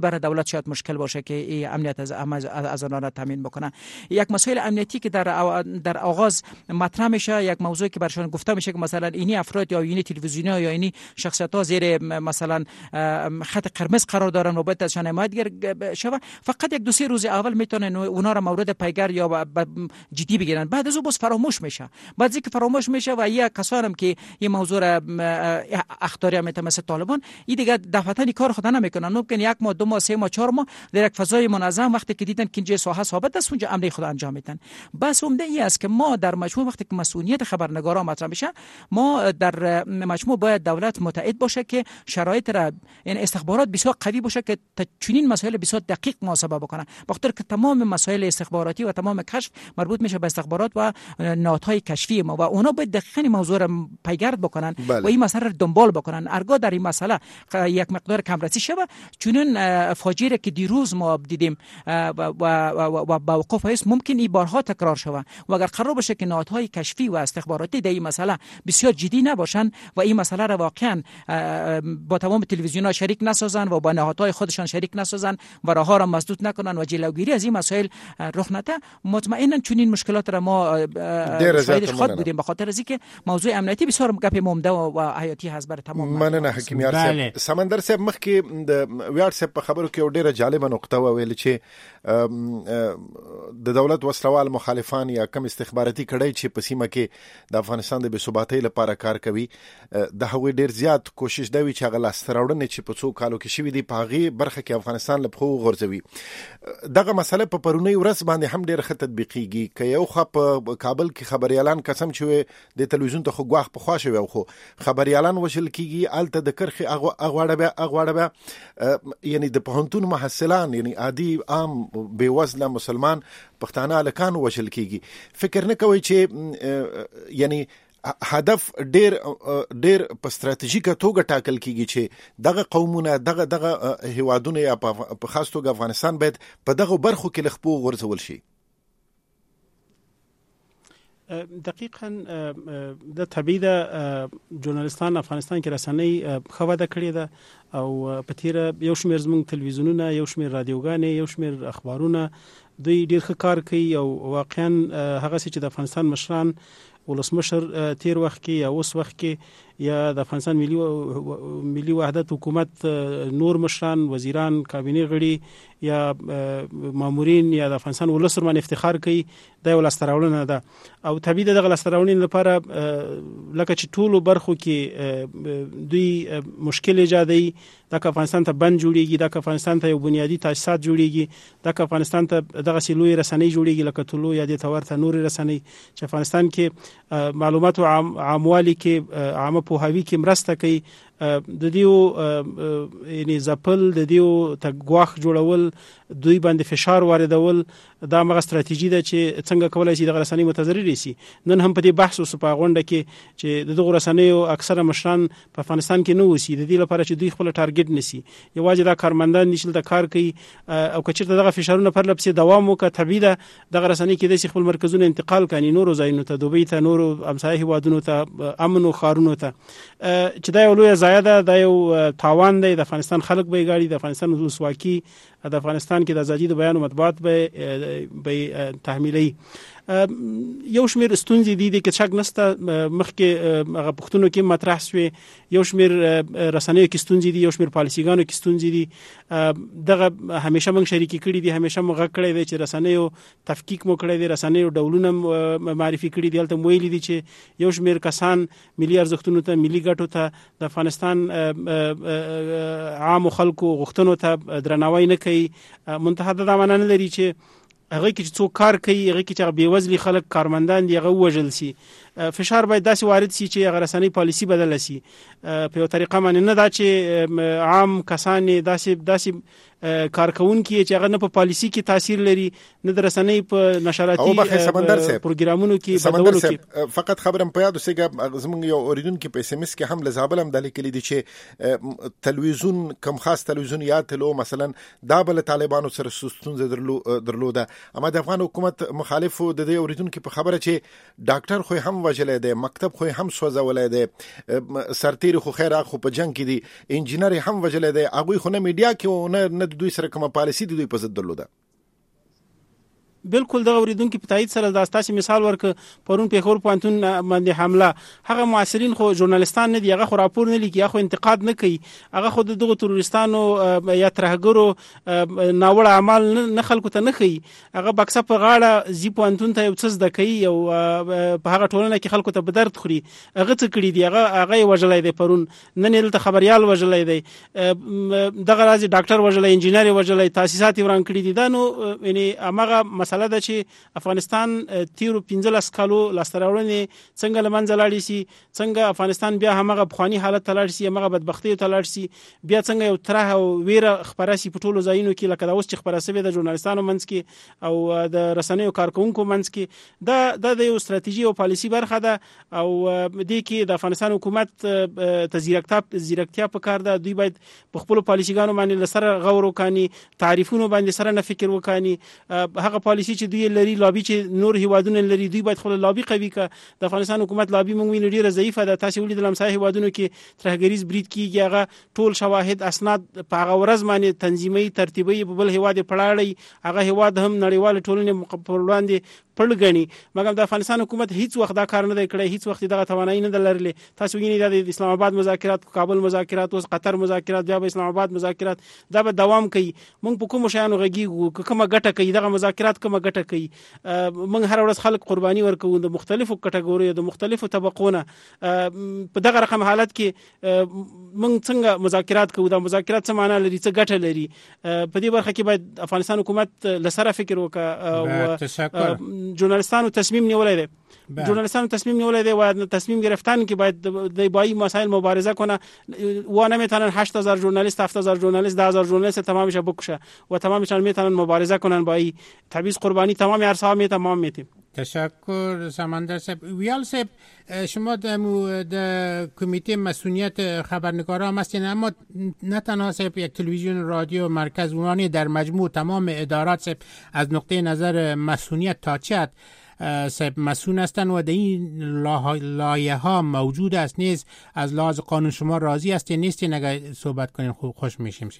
برای دولت شاید مشکل باشه که این امنیت از از آنها تامین بکنه. یک مسائل امنیتی که در در آغاز مطرح میشه، یک موضوعی که برشان گفته میشه که مثلا اینی افراد یا اینی تلویزیون‌ها یا اینی شخصیت‌ها زیر مثلا خط قرمز قرار دارن و باید ازشان حمایت شود، فقط یک دو سه روز اول میتونن اونا را مورد پیگر یا جدی بگیرن، بعد از اون باز فراموش میشه. بعد از اینکه فراموش میشه و یک کسانم که این موضوع را اخطاری میتونه مثل طالبان، این دیگه دفعتاً کار خود نمیکنن، ممکن یک ماه دو ماه سه ماه چهار ماه در یک فضای منظم وقتی که دیدن که اینجا ساحه ثابت است اونجا عمل خود انجام میدن. بس عمده ای است که ما در مجموع وقتی که مسئولیت خبرنگاران مطرح بشه، ما در مجموع باید دولت متعهد باشه که شرایط را، یعنی استخبارات بسیار قوی باشه که چنین مسائل بسیار دقیق محاسبه بکنه، بخاطر که تمام مسائل استخباراتی و تمام کشف مربوط میشه به استخبارات و نهادهای کشفی ما و اونا باید دقیقاً موضوع را پیگرد بکنن بله. و این مسئله را دنبال بکنن. ارگاه در این مسئله یک مقدار کمرسی شوه، چون فاجعه که دیروز ما دیدیم و و با وقوف است ممکن این بارها تکرار شوه و اگر قرار باشه که نهادهای کشفی و استخباراتی در این مسئله بسیار جدی نباشن و این مسئله را واقعا با تمام تلویزیون‌ها شریک نسازن و با نهادهای خودشان شریک نسازن و راهها را مسدود نکنن و جلوگیری از این مسائل رخ نده، مطمئنا چون این مشکلات را ما شاهدش خود بودیم، به خاطر از اینکه موضوع امنیتی بسیار گپ مهمه و حیاتی هست برای تمام. مننه حکیم یار صاحب. سمندر صاحب مخکې د ویاړ صاحب په خبرو کې ډیره جالبه نقطه وویل چې د دولت وسلوال مخالفان یا کم استخباراتي کړي چې په سیمه کې د افغانستان د بې ثباتۍ لپاره کار کوي، د هغوی ډیر زیات کوشش دی چې هغه لاسته راوړنې چې په څو کالو کې شوي دي په هغې برخه کې افغانستان له پښو غورځوي. دغه مسله په پرونی ورځ باندې هم ډیره ښه تطبیقیږي که یو خوا په کابل کې خبریالان قسم چې د تلویزیون ته خو ګواښ پخوا شوی او خو خبریالان وشل کېږي، هلته د کرښې اغواړه بیا اغواړه بیا یعنی د پوهنتون محصلان یعنی عادي عام بېوزله مسلمان پښتانه هلکان وشل کېږي. فکر نه کوئ چې یعنی هدف ډیر ډیر په ستراتیژیکه توګه ټاکل کیږي چې دغه قومونه دغه دغه هیوادونه یا په خاص توګه افغانستان باید په دغه برخو کې لخپو غورځول شي؟ دقیقاً د طبیعي د ژورنالستان افغانستان کې رسنۍ خوده کړې ده او په تیر یو شمېر زموږ تلویزیونونه، یو شمېر رادیوګانې، یو شمېر اخبارونه دوی ډیر ښه کار کوي او واقعاً هغه چې د افغانستان مشران ولسمشر تیر وخت کې یا اوس وخت کې یا د افغانستان ملي ملي وحدت حکومت نور مشران، وزیران، کابینه غړي یا مامورین یا د افغانستان ولس باندې افتخار کوي، دا یو لاسته راوړنه ده او طبیعي د دغه لاسته راوړنې لپاره لکه چې ټولو برخو کې دوی مشکل ایجادوي، دا که افغانستان ته بند جوړیږي، دا که افغانستان ته یو بنیادی تاسیسات جوړیږي، دا که افغانستان ته دغه سلوی رسنۍ جوړیږي لکه طلوع یا د تورته نور رسنۍ چې افغانستان کې معلومات او عاموالي کې عامه پوهاوی کې مرسته کوي، د دیو یعنی زپل د دیو ته ګواښ جوړول، دوی باندې فشار واردول، دا مغه ستراتیژي ده چې څنګه کولای شي دغه رسنۍ متضرر شي. نن هم په دې بحث اوس په غونډه کې چې دغه رسنۍ اکثره مشران په افغانستان کې نه وسی، د دې لپاره چې دوی خپل ټارګټ نسی، یوازې دا کارمندان نشل د کار کوي او کچرته دغه فشارونه پر لپسې دوام وکړي، طبيعي ده دغه رسنۍ کې د خپل مرکزونو انتقال کړي نورو ځایونو ته، دوبۍ ته، نورو امسایه هیوادونو ته، امن او خارونو ته، چې دا یو لوی زیاده دا یو تاوان دی د افغانستان خلک به غاړي، د افغانستان ولسواکي، د افغانستان کې د ازادي د بیان او مطبوعات به به تحمیلي. یو شمیر ستونزې دي د کچاک نسته مخکې هغه پښتونو کې مطرح شوی، یو شمیر رسنیو کې ستونزې دي، یو شمیر پالیسیګانو کې ستونزې دي، دغه همیشه موږ شریکي کړي دي، همیشه موږ کړی دی چې رسنیو تفکیک مو کړی دی، رسنیو ډولونه معرفي کړي دي، هلته ویلي دي چې یو شمیر کسان ملي ارزښتونو ته، ملي ګټو ته، د افغانستان عام خلکو غوښتنو ته درناوی نه کوي، منتها دا معنی نه لري چې هغه کې څوک کار کوي، هغه کې چې بیوزلي خلک کارمندان دی هغه وژل شي. فشار باید داسې وارد شي چې هغه رسنۍ پالیسی بدل شي په یو طریقه باندې، نه دا چې عام کسان داسې داسې کارکونکي چې هغه نه په پالیسی کې تاثیر لري، نه د رسنۍ په نشراتي پروګرامونو کې بدلولو کې. فقط خبرم په یاد اوسېږه زموږ یو اوریدونکو په اس ام اس کې هم لزابل هم د لیکلي دي چې تلویزیون کم خاص تلویزیون یا تلو مثلا دا بل طالبانو سره ستونزه درلوده، اما د افغان حکومت مخالفو د دې اوریدونکو په خبره چې ډاکټر خو هم وجلې دی، مکتب خو هم سوځولې دی، سرتیر خو خیر خو په جنگ کې دی، انجینر هم وجلې دی، هغه خو نه میډیا کې نه نه دوی سره کومه پالیسی دی دوی په ضد درلوده. بالکل دغه اوریدونکو په تایید سره د استاسي مثال ورک پرون په خور پوانتون باندې حمله، هغه معاصرین خو ژورنالیستان نه دي، هغه خو راپور نه لیکي، هغه انتقاد نه کوي، هغه خو دغه تروریستانو یا ترهګرو ناوړه اعمال نه خلکو ته نه کوي، هغه بکسه په غاړه زی پوانتون ته یو څه زده کوي او په هغه ټولنه کې خلکو ته به درد خوري، هغه څه کړی دی، هغه هغه وجلای دی، پرون نن دلته خبريال وجلای دی، دغه راځي ډاکټر وجلای، انجینر وجلای، تاسیسات وران کړی دي. دا نو یعنی هغه مسله ده چې افغانستان تیرو پنځلس کالو لاستراوړنې څنګه لمنځه لاړې شي، څنګه افغانستان بیا همغه بخوانی حالت ته لاړ شي، همغه بدبختی ته لاړ شي، بیا څنګه یو تره او ویره خبره شي په ټولو ځایونو کې، لکه دا اوس چې خبره شوې د ژورنالیستانو منځ کې او د رسنیو کارکونکو منځ کې. دا د یو ستراتیژي او پالیسی برخه ده او دې کې د افغانستان حکومت ته زیرکتیا زیرکتیا په کار ده. دوی باید په خپل پالیسیګانو باندې لسره غور وکړي، تعریفونو باندې سره نه فکر وکړي، هغه پالیسی چې دوی لري لابي چې نور هیوادونه لري دوی باید خپل لابي قوي کړي. د افغانستان حکومت لابي موږ ویني ډیره ضعیفه ده. تاسو ولې د لمسای هیوادونو کې ترهګریز برید کیږي، هغه ټول شواهد اسناد په هغه ورځ باندې تنظیمي ترتیبي په بل هیواد پړاړي، هغه هیواد هم نړیوال ټولنې پر وړاندې پړګنی، مګر د افغانستان حکومت هیڅ وخت دا کار نه دی کړی، هیڅ وخت دغه توانایي نه لرلې. تاسو وینئ د اسلام آباد مذاکرات، کابل مذاکرات، اوس قطر مذاکرات، بیا به اسلام آباد مذاکرات، دا به دوام کوي. موږ په کوم شیانو غږیږو، کومه ګټه کوي دغه مذاکرات، کومه ګټه کوي. موږ هر ورځ خلک قرباني ورکوو د مختلفو کټګوریو د مختلفو طبقونو. په دغه رقم حالت کې موږ څنګه مذاکرات کوو؟ دا مذاکرات څه معنی لري، څه ګټه لري؟ په دې برخه کې باید افغانستان حکومت لسره فکر وکړي. ژورنالیستانو تصمیم نیولای دی، ژورنالیستانو تصمیم نیولای دی و تصمیم گرفتن که باید د با این مسائل مبارزه کنه و نمیتونن هشت هزار ژورنالیست، هفت هزار ژورنالیست، ده هزار ژورنالیست تمامش بکشه و تمامشان میتونن مبارزه کنن با این تبعیض قربانی تمام عرصه‌ها می تمام میتیم. تشکر سمندر صاحب. ویال صاحب شما در کمیته مسئولیت خبرنگاران هستین، اما نه تنها صاحب یک تلویزیون، رادیو، مرکز عنوانی در مجموع تمام ادارات صاحب از نقطه نظر مسئولیت تا چت صاحب مسئول هستند و در این لایه ها موجود است نیز. از لحاظ قانون شما راضی هستین نیستین؟ اگر صحبت کنین خوب خوش میشیم.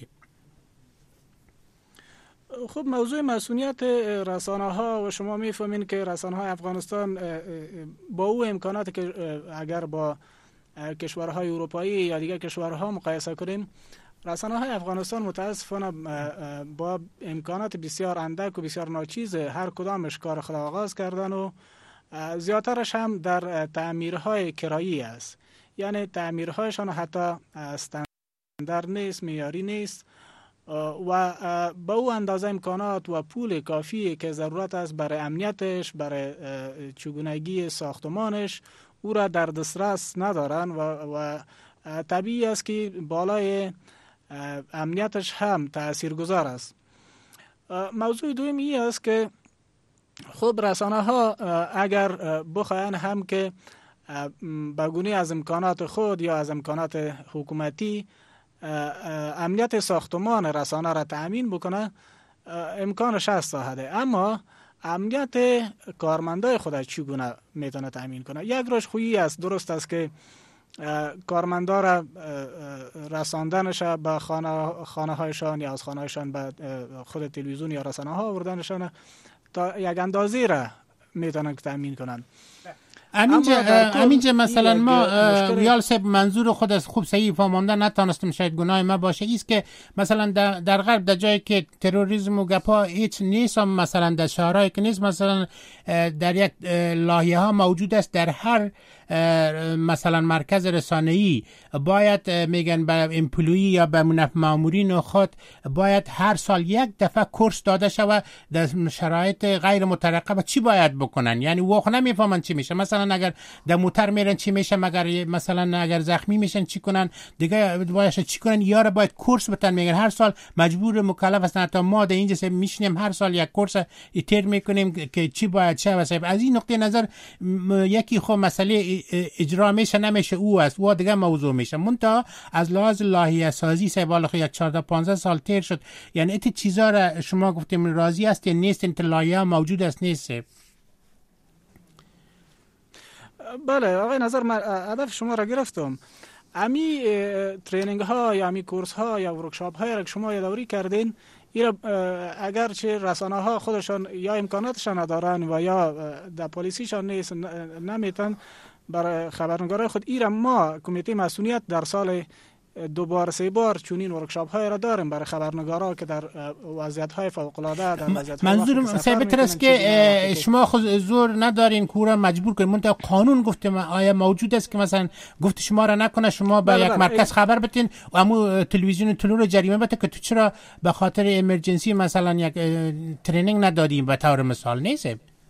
خب موضوع مسئولیت رسانه ها و شما میفهمین که رسانه های افغانستان با او امکاناتی که اگر با کشورهای اروپایی یا دیگر کشورها مقایسه کنیم، رسانه های افغانستان متاسفانه با امکانات بسیار اندک و بسیار ناچیز هر کدامش کار خود آغاز کردن و زیادترش هم در تعمیرهای کرایی است. یعنی تعمیرهایشان حتی استاندارد نیست، معیاری نیست و با او اندازه امکانات و پول کافی که ضرورت است برای امنیتش، برای چگونگی ساختمانش، او را در دسترس ندارن و, و طبیعی است که بالای امنیتش هم تاثیرگذار است. موضوع دومی است که خب رسانه ها اگر بخواهند هم که بگونی از امکانات خود یا از امکانات حکومتی امنیت ساختمان رسانه را تأمین بکنه، امکانش هست ساحده، اما امنیت کارمندای خود چگونه میتونه تأمین کنه؟ یک روش خویی است، درست است که کارمندا را رساندنش به خانه خانه هایشان یا از خانه هایشان به خود تلویزیون یا رسانه ها آوردنشان تا یک اندازه را میتونن تأمین کنن. همینجا همینجا مثلا ما ویال صاحب منظور خود از خوب صحیح فهمانده نتونستم، شاید گناه ما باشه، ایست که مثلا در, در غرب در جایی که تروریسم و گپا هیچ نیست، مثلا در شهرهایی که نیست، مثلا در یک لایه ها موجود است، در هر مثلا مرکز رسانه‌ای باید میگن به امپلوی یا به مامورین خود باید هر سال یک دفعه کورس داده شود در شرایط غیر مترقبه چی باید بکنن. یعنی واقعا نمیفهمن چی میشه، مثلا اگر در موتر میرن چی میشه، مگر مثلا اگر زخمی میشن چی کنن دیگه، باید چی کنن، یاره باید کورس بتن. میگن هر سال مجبور مکلف هستن، تا ما در اینجا سه میشنیم هر سال یک کورس ایتر میکنیم که چی باید چه واسه. از این نقطه نظر یکی خو مسئله اجرا میشه نمیشه او است و دیگه موضوع میشه. منتها از لحاظ لایحه سازی سه بالا یک چهارده پانزده سال تیر شد، یعنی ایت چیزا را شما گفتیم راضی است یا نیست؟ این لایحه موجود است نیست؟ بله آقای نظر، من هدف شما را گرفتم. امی ترینینگ ها یا امی کورس ها یا ورکشاپ های را که شما یادآوری کردین، ایرا اگرچه رسانه ها خودشان یا امکاناتشان ندارن و یا در پالیسیشان نیست نمیتن برای خبرنگارای خود، ایرا ما کمیته مسئولیت در سال دو بار سه بار چونین ورکشاپ های را داریم برای خبرنگارا که در وضعیت های فوق العاده در وضعیت منظورم ثابت است که شما خود زور ندارین کورا مجبور کنین، منتها قانون گفته آیا موجود است که مثلا گفت شما را نکنه شما به یک مرکز خبر بتین و امو تلویزیون طلوع رو جریمه بده که تو چرا به خاطر امرجنسی مثلا یک ترینینگ ندادیم به طور مثال نیست؟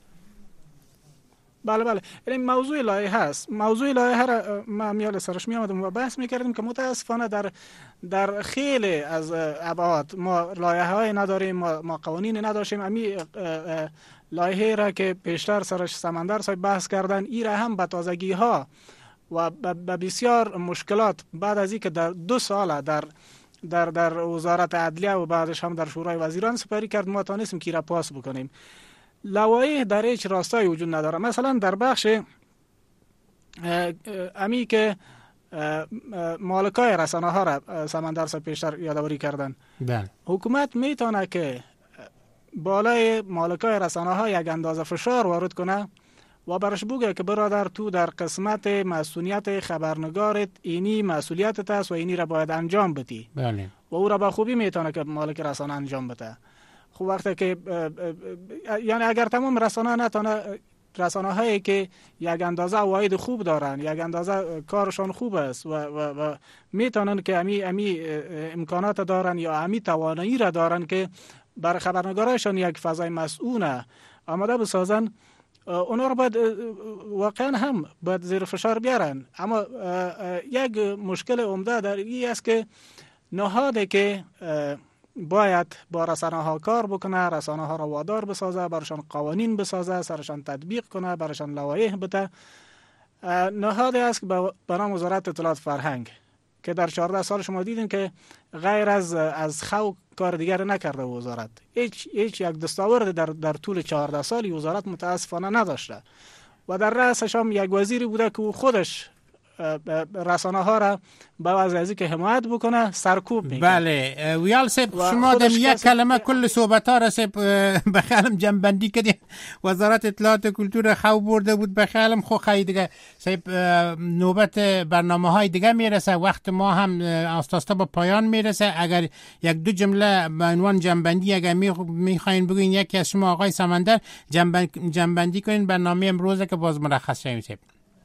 بله بله، این موضوع لایحه هست. موضوع لایحه را ما میال سرش می آمدیم و بحث میکردیم که متاسفانه در در خیلی از ابعاد ما لایحه های نداریم، ما, ما قوانین نداشتیم. امی لایحه را که پیشتر سرش سمندر صاحب بحث کردن، این را هم به تازگی ها و به بسیار مشکلات بعد از اینکه در دو سال در در در وزارت عدلیه و بعدش هم در شورای وزیران سپاری کرد، ما تانستیم که را پاس بکنیم. لوایح در هیچ راستای وجود نداره. مثلا در بخش امی که مالکای رسانه ها را سمندر صاحب پیشتر یادآوری کردن، بله حکومت میتونه که بالای مالکای رسانه ها یک اندازه فشار وارد کنه و برش بگه که برادر تو در قسمت مسئولیت خبرنگارت اینی مسئولیتت است و اینی را باید انجام بدی، بله، و او را به خوبی میتونه که مالک رسانه انجام بده. خب وقتی که یعنی اگر تمام رسانه نتونه، رسانه هایی که یک اندازه عواید خوب دارن، یک اندازه کارشان خوب است و, و, و میتونن که امی امی امکانات دارن یا امی توانایی را دارن که بر خبرنگارایشان یک فضای مسئول آماده بسازن، اونا رو باید واقعا هم باید زیر فشار بیارن. اما یک مشکل عمده در این است که نهاده که باید با رسانه ها کار بکنه، رسانه ها را وادار بسازه، برشان قوانین بسازه، سرشان تطبیق کنه، برشان لوایح بده، نهاد است که به نام وزارت اطلاعات فرهنگ که در چهارده سال شما دیدین که غیر از از خو کار دیگر نکرده وزارت. هیچ هیچ یک دستاورد در در طول چهارده سالی وزارت متاسفانه نداشته و در رأسش هم یک وزیری بوده که او خودش رسانه ها را با وضعی که حمایت بکنه سرکوب میکنه. بله ویال سب شما دم یک کلمه کل صحبت ها را سب بخیالم جنبندی کردیم. وزارت اطلاعات و کلتور خو برده بود بخیالم خو خیلی دیگه سب نوبت برنامه های دیگه میرسه، وقت ما هم آستاستا با پایان میرسه. اگر یک دو جمله به عنوان جنبندی اگر میخواین بگوین یکی از شما آقای سمندر جنبندی کنین برنامه امروز که باز مرخص شویم. سب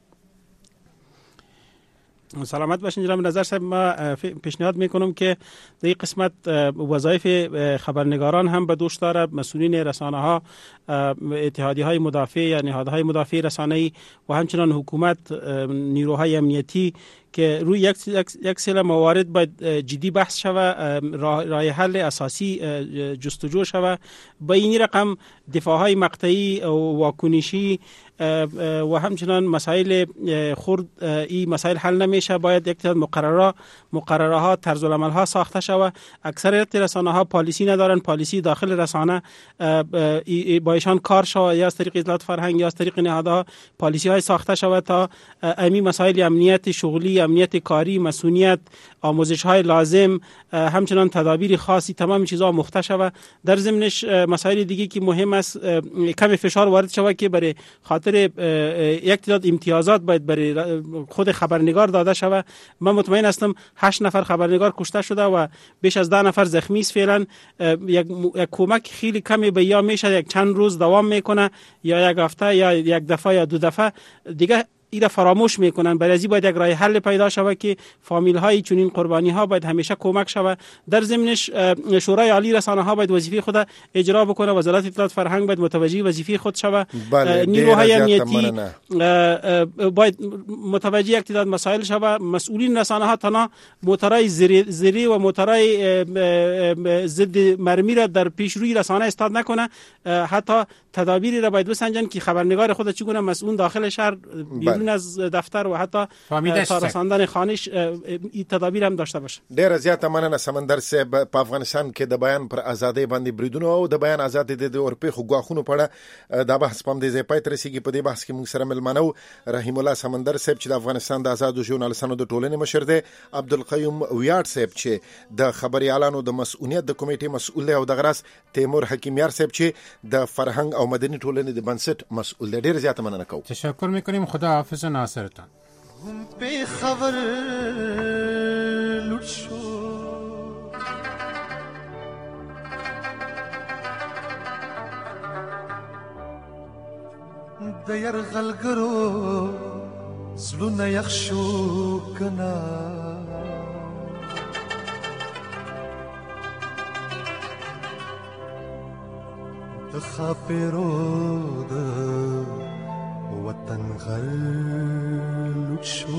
سلامت باشین جناب نظر صاحب. ما پیشنهاد میکنم که در این قسمت وظایف خبرنگاران هم به دوش داره، مسئولین رسانه ها، اتحادی های مدافع یا نهادهای مدافع رسانه‌ای و همچنان حکومت، نیروهای امنیتی که روی یک یک سری موارد باید جدی بحث شوه، راه حل اساسی جستجو شوه. با این رقم دفاعهای مقطعی و واکنشی و همچنان مسائل خرد این مسائل حل نمیشه. باید یک تعداد مقرره مقرره ها طرز العمل ها ساخته شوه. اکثریت رسانه ها پالیسی ندارن، پالیسی داخل رسانه با ایشان کار شوه، یا از طریق اطلاعات فرهنگ یا از طریق نهادها پالیسی های ساخته شوه تا امی مسائل امنیت شغلی، امنیت کاری، مسئولیت، آموزش های لازم، همچنان تدابیر خاصی، تمام چیزها مخته شوه. در ضمنش مسائل دیگه که مهم است کم فشار وارد شوه که برای خاطر یک تعداد امتیازات باید برای خود خبرنگار داده شوه. من مطمئن هستم هشت نفر خبرنگار کشته شده و بیش از ده نفر زخمی است. فعلا یک کمک خیلی کمی به یا میشه یک چند روز دوام میکنه یا یک هفته یا یک دفعه یا دو دفعه دیگه اینا فراموش میکنن. برای ازی باید یک راه حل پیدا شود که فامیل های چنین قربانی ها باید همیشه کمک شود. در ضمنش شورای عالی رسانه ها باید وظیفه خود اجرا بکنه، وزارت اطلاعات فرهنگ باید متوجه وظیفه خود شود، نیروهای امنیتی باید متوجه یک تعداد مسائل شود. مسئولین رسانه ها تنها موتورای زری و موتورای ضد مرمی را در پیش روی رسانه استاد نکنه، حتی تدابیری را باید بسنجن که خبرنگار خود چگونه مسئول داخل شهر بیرون بیرون از دفتر و حتی تا رساندن خانش این تدابیر هم داشته باشه. ډیره زیاته مننه سمندر صاحب. په افغانستان کې د بیان پر ازادۍ باندې بریدونه او د بیان ازادۍ د اورپی خو غواخونو په اړه دا بحث پم دي زی پای تر سیګي په دې بحث کې موږ سره ملمنو رحیم الله سمندر صاحب چې د افغانستان د آزادو ژورنالستانو د ټولنې مشر دی، عبدالقیوم ویاړ صاحب چې د خبريالانو د مسؤلیت د کمیټې مسؤل دی، او د غرس تیمور حکیمیار صاحب چې د فرهنګ او مدني ټولنې د بنسټ مسؤل دی. ډیر زیاته مننه کوم. تشکر میکنیم. خدا حافظ ناصرتان. به خبر لوټ شو د يرغلګرو زلونه یخ شو کنا د خاپیرو د وطن غل لوټ شو